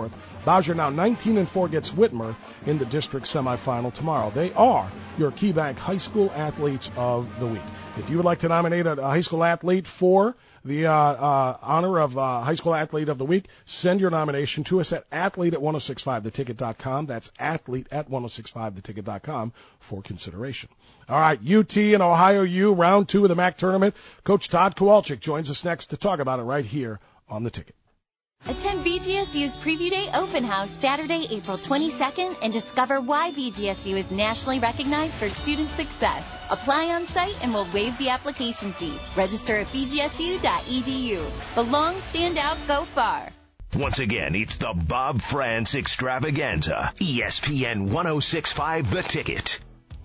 Bowser now nineteen and four gets Whitmer in the district semifinal tomorrow. They are your KeyBank High School Athletes of the Week. If you would like to nominate a, a high school athlete for the uh, uh, honor of uh, High School Athlete of the Week, send your nomination to us at athlete at ten sixty-five the ticket dot com. That's athlete at ten sixty-five the ticket dot com for consideration. All right, U T and Ohio U, round two of the M A C tournament. Coach Todd Kowalczyk joins us next to talk about it right here on The Ticket. Attend B G S U's Preview Day Open House Saturday, April twenty-second, and discover why B G S U is nationally recognized for student success. Apply on site and we'll waive the application fee. Register at b g s u dot e d u. Belong, stand out, go far. Once again, it's the Bob France Extravaganza. E S P N ten sixty-five The Ticket.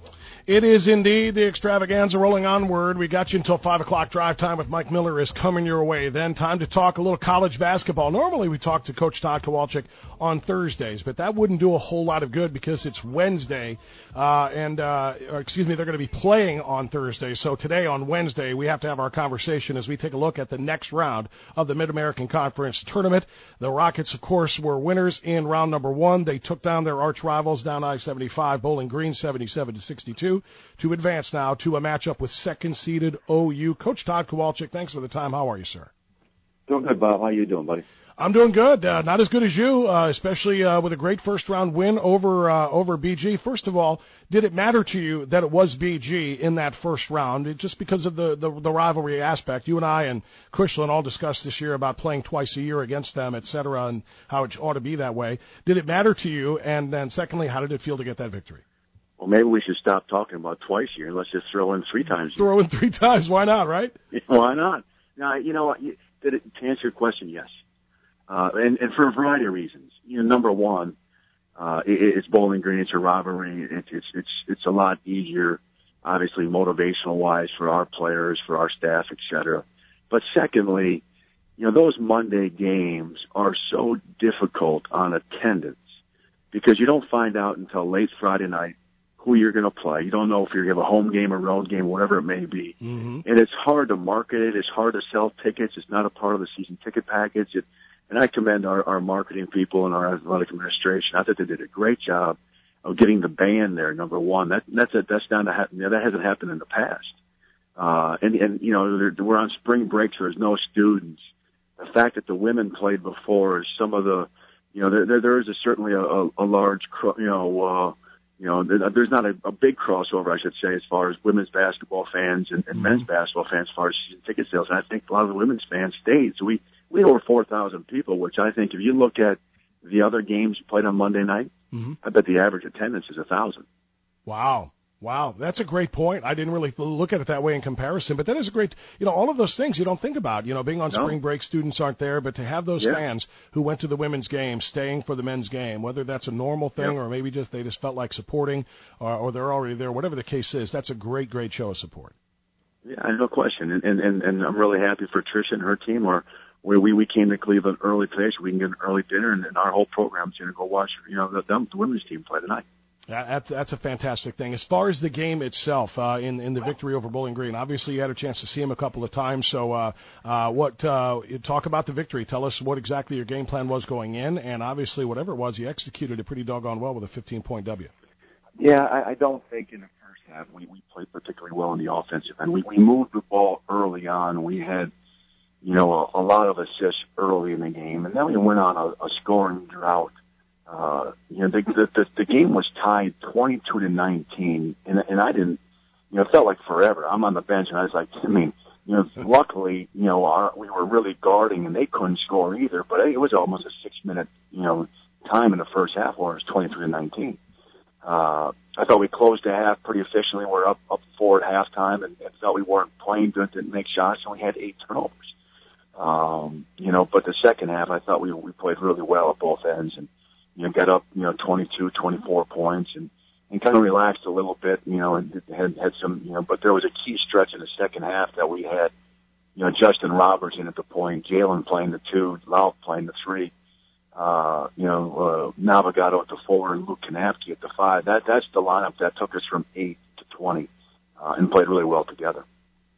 It is indeed the extravaganza rolling onward. We got you until five o'clock. Drive time with Mike Miller is coming your way. Then time to talk a little college basketball. Normally we talk to Coach Todd Kowalczyk on Thursdays, but that wouldn't do a whole lot of good because it's Wednesday, uh, and, uh, or excuse me, they're going to be playing on Thursday. So today on Wednesday, we have to have our conversation as we take a look at the next round of the Mid-American Conference Tournament. The Rockets, of course, were winners in round number one. They took down their arch rivals down I seventy-five, Bowling Green seventy-seven to sixty-two. To advance now to a matchup with second-seeded O U. Coach Todd Kowalczyk, thanks for the time. How are you, sir? Doing good, Bob. How you doing, buddy? I'm doing good. Uh, not as good as you, uh, especially uh, with a great first-round win over uh, over B G. First of all, did it matter to you that it was B G in that first round? It, just because of the, the, the rivalry aspect. You and I and Cushlan all discussed this year about playing twice a year against them, et cetera, and how it ought to be that way. Did it matter to you? And then secondly, how did it feel to get that victory? Well, maybe we should stop talking about twice a year and let's just throw in three times. Throw in three times. Why not, right? Why not? Now, you know what? To answer your question, yes. Uh, and, and for a variety of reasons. You know, number one, uh, it, it's Bowling Green. It's a rivalry. It's, it's, it's, it's a lot easier, obviously, motivational-wise for our players, for our staff, et cetera. But secondly, you know, those Monday games are so difficult on attendance because you don't find out until late Friday night who you're going to play. You don't know if you're going to have a home game, a road game, whatever it may be. Mm-hmm. And it's hard to market it. It's hard to sell tickets. It's not a part of the season ticket package. It, and I commend our, our marketing people and our athletic administration. I thought they did a great job of getting the band there, number one. That, that's a, that's not a, that hasn't happened in the past. Uh, and, and, you know, we're on spring break, so there's no students. The fact that the women played before is some of the, you know, there, there, there is a, certainly a, a, a large, you know, uh, You know, there's not a, a big crossover, I should say, as far as women's basketball fans and, and mm-hmm. men's basketball fans as far as season ticket sales. And I think a lot of the women's fans stayed. So we, we had over four thousand people, which I think if you look at the other games played on Monday night, mm-hmm. I bet the average attendance is one thousand. Wow. Wow, that's a great point. I didn't really look at it that way in comparison, but that is a great, you know, all of those things you don't think about. You know, being on no. spring break, students aren't there, but to have those yeah. fans who went to the women's game, staying for the men's game, whether that's a normal thing yep. or maybe just they just felt like supporting or, or they're already there, whatever the case is, that's a great, great show of support. Yeah, no question. And, and, and I'm really happy for Tricia and her team. Or where we, we came to Cleveland early today so we can get an early dinner, and, and our whole program's going to go watch, you know, the, the women's team play tonight. That's, that's a fantastic thing. As far as the game itself, uh, in, in the victory over Bowling Green, obviously you had a chance to see him a couple of times. So, uh, uh, what, uh, talk about the victory. Tell us what exactly your game plan was going in, and obviously whatever it was, you executed it pretty doggone well with a fifteen point W. Yeah, I, I don't think in the first half we, we played particularly well in the offensive end. We, we moved the ball early on. We had, you know, a, a lot of assists early in the game, and then we went on a, a scoring drought. Uh, you know, the, the, the game was tied twenty-two to nineteen, and, and I didn't, you know, it felt like forever. I'm on the bench, and I was like, I mean, you know, luckily, you know, our, we were really guarding, and they couldn't score either, but it was almost a six-minute, you know, time in the first half where it was twenty-three to nineteen. Uh, I thought we closed the half pretty efficiently. We're up, up four at halftime, and, and felt we weren't playing good, didn't make shots, and we had eight turnovers. Um, you know, but the second half, I thought we, we played really well at both ends, and, you know, got up, you know, twenty-two, twenty-four points and, and kind of relaxed a little bit, you know, and had, had some, you know, but there was a key stretch in the second half that we had, you know, Justin Robertson at the point, Jalen playing the two, Lau playing the three, uh, you know, uh, Navigato at the four and Luke Kanapke at the five. That, that's the lineup that took us from eight to twenty, uh, and played really well together.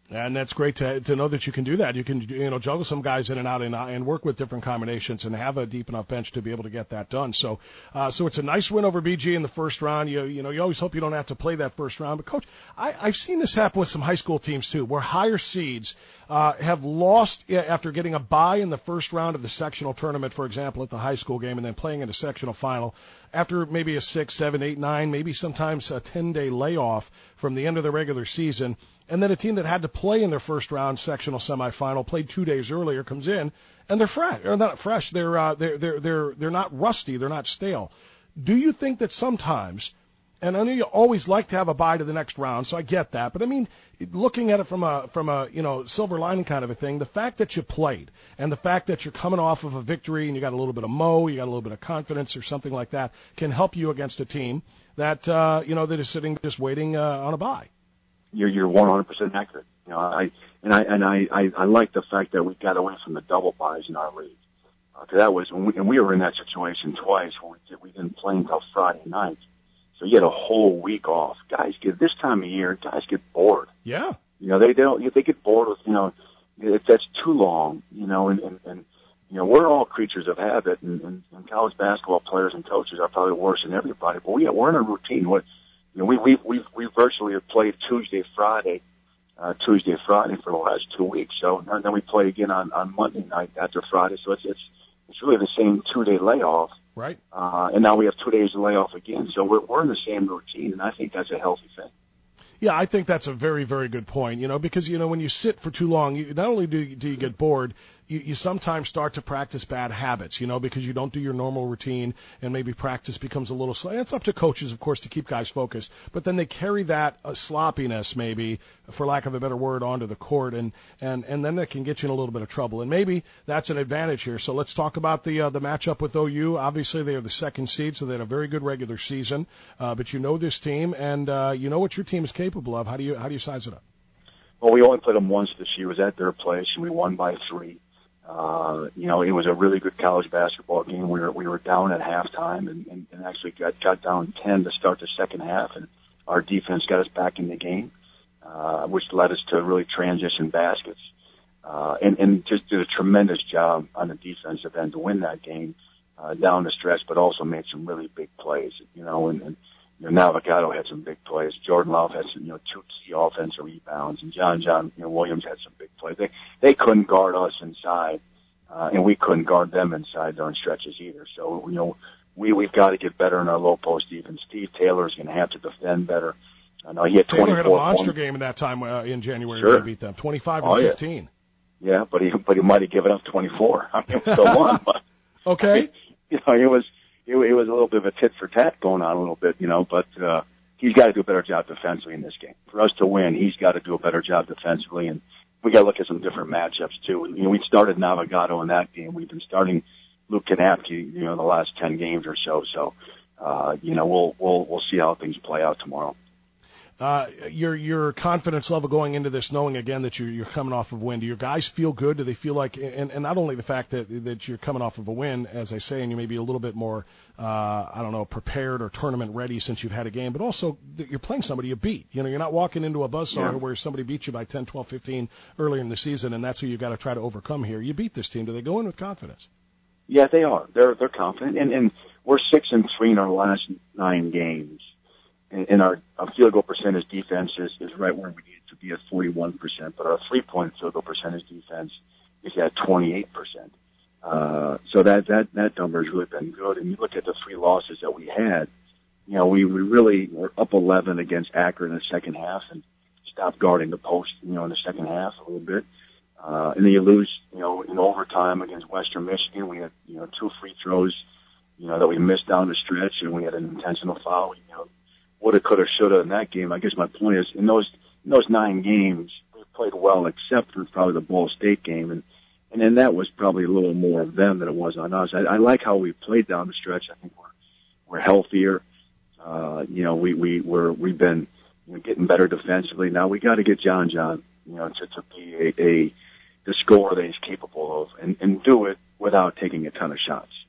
And that's great to to know that you can do that. You can you know juggle some guys in and out and and work with different combinations and have a deep enough bench to be able to get that done. So uh, so it's a nice win over B G in the first round. You you know you always hope you don't have to play that first round. But coach, I, I've seen this happen with some high school teams too, where higher seeds uh, have lost after getting a bye in the first round of the sectional tournament, for example, at the high school game, and then playing in a sectional final after maybe a six, seven, eight, nine, maybe sometimes a ten-day layoff from the end of the regular season. And then a team that had to play in their first round sectional semifinal, played two days earlier, comes in and they're fresh. Or not fresh. They're uh, they're they're they're they're not rusty. They're not stale. Do you think that sometimes? And I know you always like to have a bye to the next round, so I get that. But I mean, looking at it from a from a you know silver lining kind of a thing, the fact that you played and the fact that you're coming off of a victory and you got a little bit of mo, you got a little bit of confidence or something like that, can help you against a team that uh, you know that is sitting just waiting uh, on a bye. You're you're one hundred percent accurate. You know, I and I and I, I I like the fact that we got away from the double buys in our league. Uh, 'cause that was when we, and we were in that situation twice where we, did, we didn't play until Friday night. So you had a whole week off. Guys get this time of year. Guys get bored. Yeah. You know they they don't they get bored with you know if that's too long. You know and and, and you know we're all creatures of habit and, and, and college basketball players and coaches are probably worse than everybody. But we we're in a routine. What You know, we we we we virtually have played Tuesday, Friday, uh, Tuesday, Friday for the last two weeks. So and then we play again on on Monday night after Friday. So it's it's it's really the same two day layoff, right? Uh, and now we have two days of layoff again. So we're we're in the same routine, and I think that's a healthy thing. Yeah, I think that's a very, very good point, you know, because, you know, when you sit for too long, you, not only do you, do you get bored, you, you sometimes start to practice bad habits, you know, because you don't do your normal routine and maybe practice becomes a little slow. It's up to coaches, of course, to keep guys focused, but then they carry that uh, sloppiness, maybe, for lack of a better word, onto the court, and, and, and then that can get you in a little bit of trouble. And maybe that's an advantage here. So let's talk about the uh, the matchup with O U. Obviously, they are the second seed, so they had a very good regular season, uh, but you know this team, and uh, you know what your team is capable of. How do you how do you size it up? Well, we only played them once this year. It was at their place, and we won by three. Uh, you know, it was a really good college basketball game. We were we were down at halftime, and, and, and actually got got down ten to start the second half, and our defense got us back in the game, uh, which led us to really transition baskets, uh, and and just did a tremendous job on the defensive end to win that game uh, down the stretch, but also made some really big plays. You know, and. and You know, Navigado had some big plays. Jordan Love had some, you know, two key offensive rebounds, and John John you know, Williams had some big plays. They they couldn't guard us inside, uh, and we couldn't guard them inside during stretches either. So you know, we we've got to get better in our low post defense. Steve Taylor is going to have to defend better. I know he had Taylor had a monster points. game in that time uh, in January Sure. when they beat them, twenty-five and oh, fifteen. Yeah. yeah, but he but he might have given up twenty-four. I mean, still won. But, okay. I mean, you know, it was. It, it was a little bit of a tit for tat going on a little bit, you know, but uh, he's got to do a better job defensively in this game. For us to win, he's got to do a better job defensively, and we got to look at some different matchups too. You know, we started Navigado in that game. We've been starting Luke Kanapke, you know, the last ten games or so. So, uh, you know, we'll we'll we'll see how things play out tomorrow. Uh, your your confidence level going into this, knowing again that you're you're coming off of a win. Do your guys feel good? Do they feel like, and, and not only the fact that that you're coming off of a win, as I say, and you may be a little bit more, uh, I don't know, prepared or tournament ready since you've had a game, but also that you're playing somebody you beat. You know, you're not walking into a buzzsaw yeah. where somebody beat you by ten, twelve, fifteen earlier in the season, and that's who you've got to try to overcome here. You beat this team. Do they go in with confidence? Yeah, they are. They're they're confident, and and we're six and three in our last nine games. And our, our field goal percentage defense is, is right where we need it to be at forty-one percent, but our three-point field goal percentage defense is at twenty-eight percent. Uh, so that, that, that number has really been good. And you look at the three losses that we had, you know, we, we really were up eleven against Akron in the second half and stopped guarding the post, you know, in the second half a little bit. Uh, and then you lose, you know, in overtime against Western Michigan. We had, you know, two free throws, you know, that we missed down the stretch, and we had an intentional foul, you know. Woulda, coulda, shoulda in that game. I guess my point is, in those in those nine games, we played well, except for probably the Ball State game, and and then that was probably a little more of them than it was on us. I, I like how we played down the stretch. I think we're we're healthier. Uh, you know, we we we're we've been you know, getting better defensively. Now we got to get John John, you know, to, to be a, a the scorer that he's capable of, and and do it without taking a ton of shots.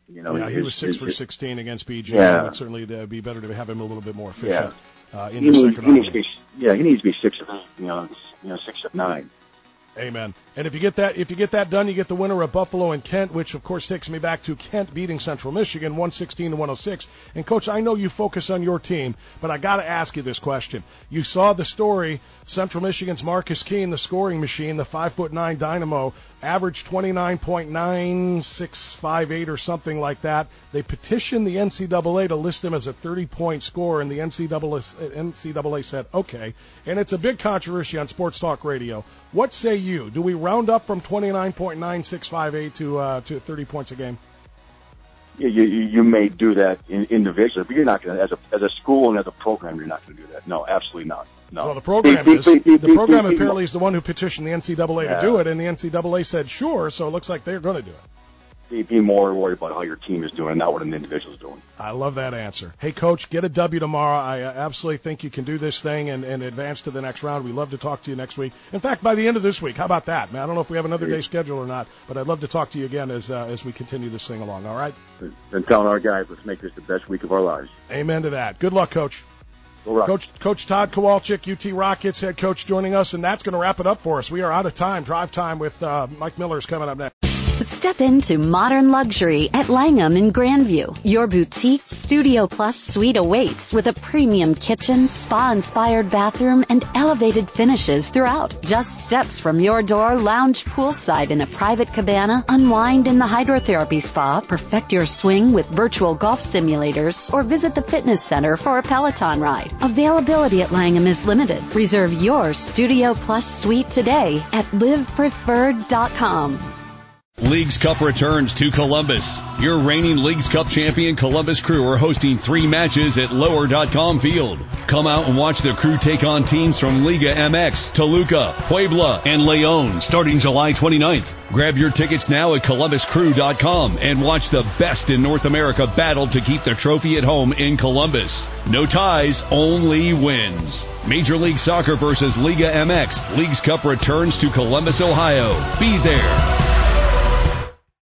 You know, yeah, his, he was six his, for his, sixteen against B G. Yeah. It would certainly uh, be better to have him a little bit more efficient yeah. uh, in he the needs, second he needs half. to be, Yeah, he needs to be six of eight, you know, you know, six of nine. Amen. And if you get that, if you get that done, you get the winner of Buffalo and Kent, which of course takes me back to Kent beating Central Michigan, one sixteen to one oh six. And Coach, I know you focus on your team, but I got to ask you this question. You saw the story: Central Michigan's Marcus Keene, the scoring machine, the five foot nine dynamo, averaged twenty-nine point nine six five eight or something like that. They petitioned the N C double A to list him as a thirty point scorer, and the N C double A, N C double A said okay. And it's a big controversy on Sports Talk Radio. What say you? Do we round up from twenty-nine point nine six five eight to uh, to thirty points a game? Yeah, you you may do that in, individually, but you're not going to, as a as a school and as a program, you're not going to do that. No, absolutely not. No. Well, the program is. The program apparently is the one who petitioned the N C double A yeah. to do it, and the N C double A said sure, so it looks like they're going to do it. Be, be more worried about how your team is doing, not what an individual is doing. I love that answer. Hey, Coach, get a W tomorrow. I uh, absolutely think you can do this thing and, and advance to the next round. We'd love to talk to you next week. In fact, by the end of this week. How about that, man? I don't know if we have another day scheduled or not, but I'd love to talk to you again as uh, as we continue this thing along, all right? Been telling our guys, let's make this the best week of our lives. Amen to that. Good luck, Coach. Right. Coach Coach Todd Kowalczyk, U T Rockets head coach, joining us, and that's going to wrap it up for us. We are out of time. Drive time with uh, Mike Miller is coming up next. Step into modern luxury at Langham in Grandview. Your boutique Studio Plus suite awaits with a premium kitchen, spa-inspired bathroom, and elevated finishes throughout. Just steps from your door, lounge poolside in a private cabana, unwind in the hydrotherapy spa, perfect your swing with virtual golf simulators, or visit the fitness center for a Peloton ride. Availability at Langham is limited. Reserve your Studio Plus suite today at live preferred dot com. Leagues Cup returns to Columbus. Your reigning Leagues Cup champion Columbus Crew are hosting three matches at lower dot com Field. Come out and watch the Crew take on teams from Liga M X, Toluca, Puebla, and Leon starting July twenty-ninth. Grab your tickets now at columbus crew dot com and watch the best in North America battle to keep the trophy at home in Columbus. No ties, only wins. Major League Soccer versus Liga M X. Leagues Cup returns to Columbus, Ohio. Be there.